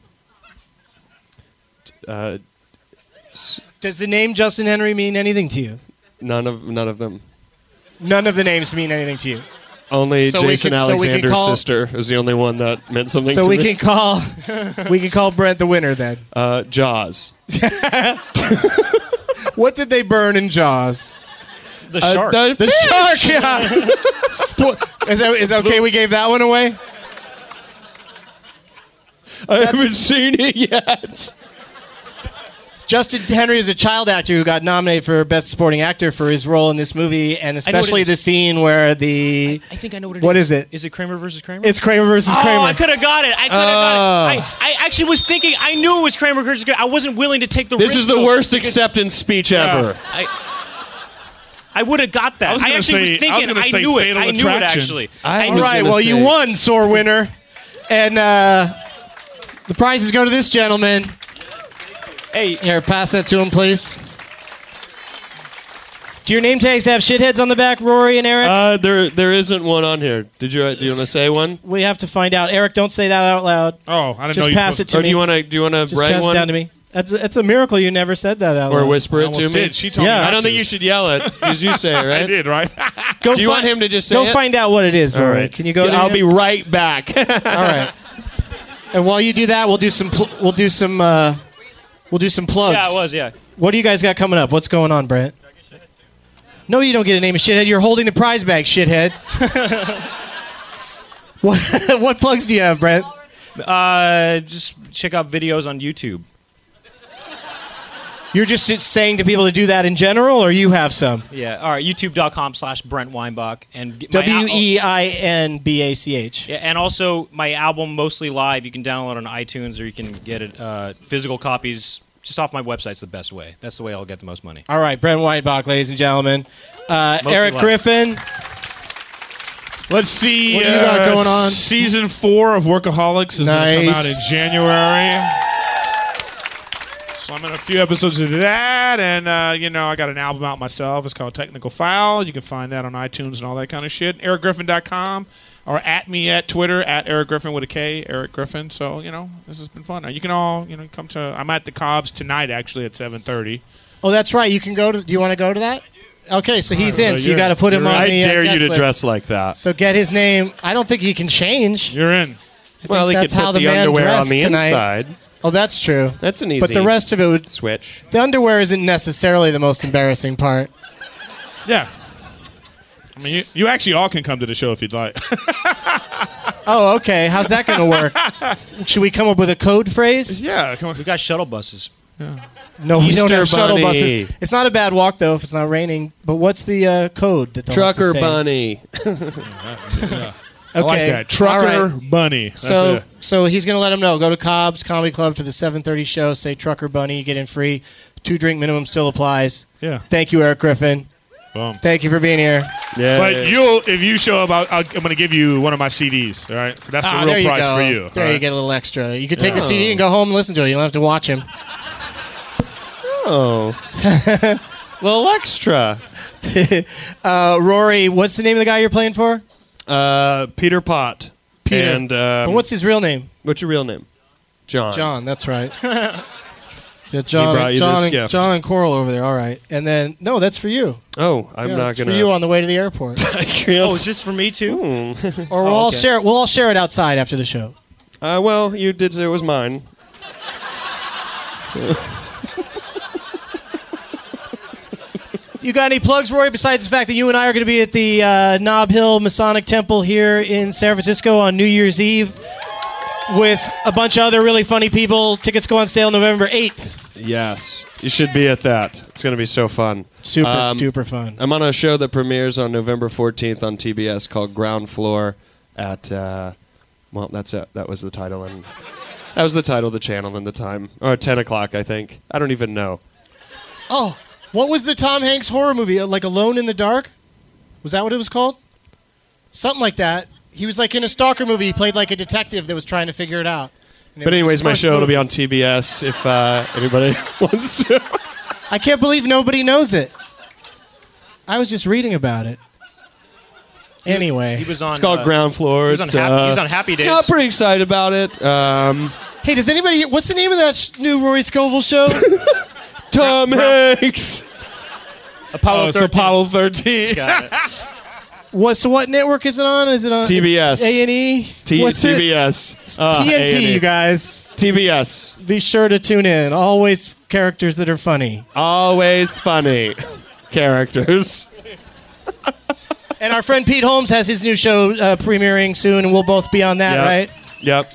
Uh, Does the name Justin Henry mean anything to you? none of none of them. None of the names mean anything to you. Only So we Jason can- so we can Alexander's call- sister is the only one that meant something So to we me. can call we can call Brent the winner then. Uh, Jaws. What did they burn in Jaws? The Uh, shark. the The fish! shark. Yeah. Spo- is that is that okay? We gave that one away. I haven't seen it yet. Justin Henry is a child actor who got nominated for Best Supporting Actor for his role in this movie, and know what especially it the is. scene where the I think I know what it is. What is it? Is it Kramer versus Kramer? It's Kramer versus Oh, Kramer. I could have got it. I could have got it. I, I actually was thinking. I knew it was Kramer versus Kramer. I wasn't willing to take the This risk. is the though, worst because acceptance speech ever. I, I would have got that. I was I, gonna actually say- was I was thinking. gonna I, say knew it. Fatal I knew Attraction. it actually. I All was right, gonna well, you say- won, sore winner, and uh, the prizes go to this gentleman. Hey, Here, pass that to him, please. Do your name tags have shitheads on the back, Rory and Eric? Uh, there, there isn't one on here. Did you? Uh, do you want to say one, we have to find out. Eric, don't say that out loud. Oh, I didn't Just know you pass it to or me. do you want to? Do you want to Just write pass one, it down to me. That's that's a miracle you never said that out or loud. whisper I it to almost me? did. She told Yeah. me not I don't to. think you should yell it because you say it, right? I did, right? Go Do you fi- want him to just say Go it? find out what it is, All Rory. right. Can you go? to I'll him? be right back. All right. And while you do that, we'll do some. Pl- we'll do some. Uh, we'll do some plugs. yeah, it was. Yeah. What do you guys got coming up? What's going on, Brent? No, you don't get a name of shithead. You're holding the prize bag, shithead. what, what plugs do you have, Brent? Uh, just check out videos on YouTube. You're just saying to people to do that in general, or you have some? Yeah. All right. YouTube.com slash Brent Weinbach and get my W al- E I N B A C H. Yeah, and also my album Mostly Live. You can download on iTunes or you can get it uh, physical copies. Just off my website's the best way. That's the way I'll get the most money. All right, Brent Whitebach, ladies and gentlemen. Uh, Mostly Eric live. Griffin. Let's see. What do you got uh, going on? Season four of Workaholics is going to come Nice. out in January. So I'm in a few episodes of that, and uh, you know, I got an album out myself. It's called Technical File. You can find that on iTunes and all that kind of shit. Eric Griffin dot com, or at me at Twitter at Eric Griffin with a K, Eric Griffin. So you know, this has been fun. You can all you know come to. I'm at the Cobb's tonight actually at seven thirty. Oh, that's right. You can go to. Do you want to go to that? Okay, so he's in. So you got to put him on I the. uh, dare you guest to list. dress like that. So get his name. I don't think he can change. You're in. I Well, think he that's could how put the the man underwear on dressed the tonight. inside. Oh, that's true. That's an easy But the rest of it would. switch. The underwear isn't necessarily the most embarrassing part. Yeah. I mean, you, you actually all can come to the show if you'd like. Oh, okay. How's that going to work? Should we come up with a code phrase? Yeah, come on. We got shuttle buses. No, we don't Easter have shuttle bunny. buses. It's not a bad walk though if it's not raining. But what's the uh, code that they'll have to Trucker say? bunny. Okay, I like that. Trucker all right. bunny. That's So, it. so he's going to let him know. Go to Cobb's Comedy Club for the seven thirty show. Say Trucker Bunny. You get in free. Two drink minimum still applies. Yeah. Thank you, Eric Griffin. Boom. Thank you for being here. Yeah. But you'll, if you show up, I'll, I'll, I'm going to give you one of my C Ds. All right, so that's the Ah, real there you price go. for you. There all you right? get a little extra. You could take the Yeah. C D and go home and listen to it. You don't have to watch him. Oh. Little extra. Uh, Rory, what's the name of the guy you're playing for? Uh, Peter Pot. Peter. And um, But what's his real name? what's your real name? John. John, that's right. Yeah, John, brought you John, this and, gift. John and Coral over there. All right, and then no, that's for you. Oh, I'm Yeah, not it's gonna. for you on the way to the airport. I can't. Oh, is this for me too? Hmm. Or we'll Oh, all okay. share. We'll all share it outside after the show. Uh, well, you did say it was mine. You got any plugs, Roy? Besides the fact that you and I are going to be at the uh, Nob Hill Masonic Temple here in San Francisco on New Year's Eve with a bunch of other really funny people. Tickets go on sale November eighth. Yes, you should be at that. It's going to be so fun. Super Um, duper fun. I'm on a show that premieres on November fourteenth on T B S called Ground Floor at, uh, well, that's it. That was the title. And that was the title of the channel and the time. Or ten o'clock, I think. I don't even know. Oh, what was the Tom Hanks horror movie? Uh, Like Alone in the Dark? Was that what it was called? Something like that. He was like in a stalker movie. He played like a detective that was trying to figure it out. And it But was anyways, his my first show will movie. be on T B S if uh, anybody wants to. I can't believe nobody knows it. I was just reading about it. Anyway. He was on. It's called uh, Ground Floor. He was on, It's, Happy, he was uh, on Happy Days. Yeah, I'm pretty excited about it. Um, Hey, does anybody... What's the name of that sh- new Rory Scovel show? Tom Hanks. Apollo Oh, it's thirteen. Apollo thirteen. Got it. What? So what network is it on? Is it on... T B S. A and E? T- What's it? T B S. Uh, T N T, A and E. you guys. T B S. Be sure to tune in. Always characters that are funny. Always funny characters. And our friend Pete Holmes has his new show uh, premiering soon, and we'll both be on that, Yep. right? Yep.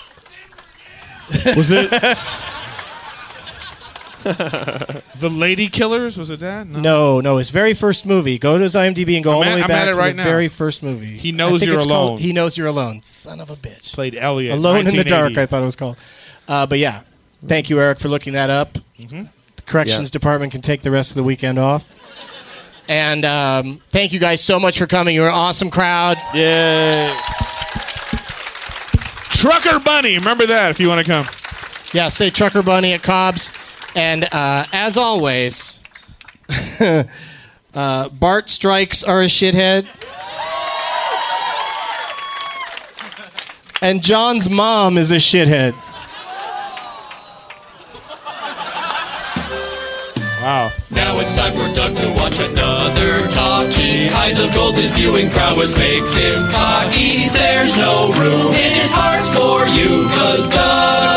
Was it The Lady Killers? Was it that? No, no, his very first movie. Go to his IMDb and go I'm all at- the way I'm back at it to right the now. very first movie. He Knows I think You're it's called Alone. He Knows You're Alone. Son of a bitch. Played Elliot. Alone in the Dark, nineteen eighty. I thought it was called. Uh, but yeah, thank you, Eric, for looking that up. Mm-hmm. The corrections Yeah. department can take the rest of the weekend off. And um, thank you guys so much for coming. You're an awesome crowd. Yay. Trucker Bunny. Remember that if you want to come. Yeah, say Trucker Bunny at Cobb's. And uh, as always, uh, Bart Strikes are a shithead. And John's mom is a shithead. Wow. Now it's time for Doug to watch another talkie. Eyes of gold, his viewing prowess makes him cocky. There's no room in his heart for you, 'cause Doug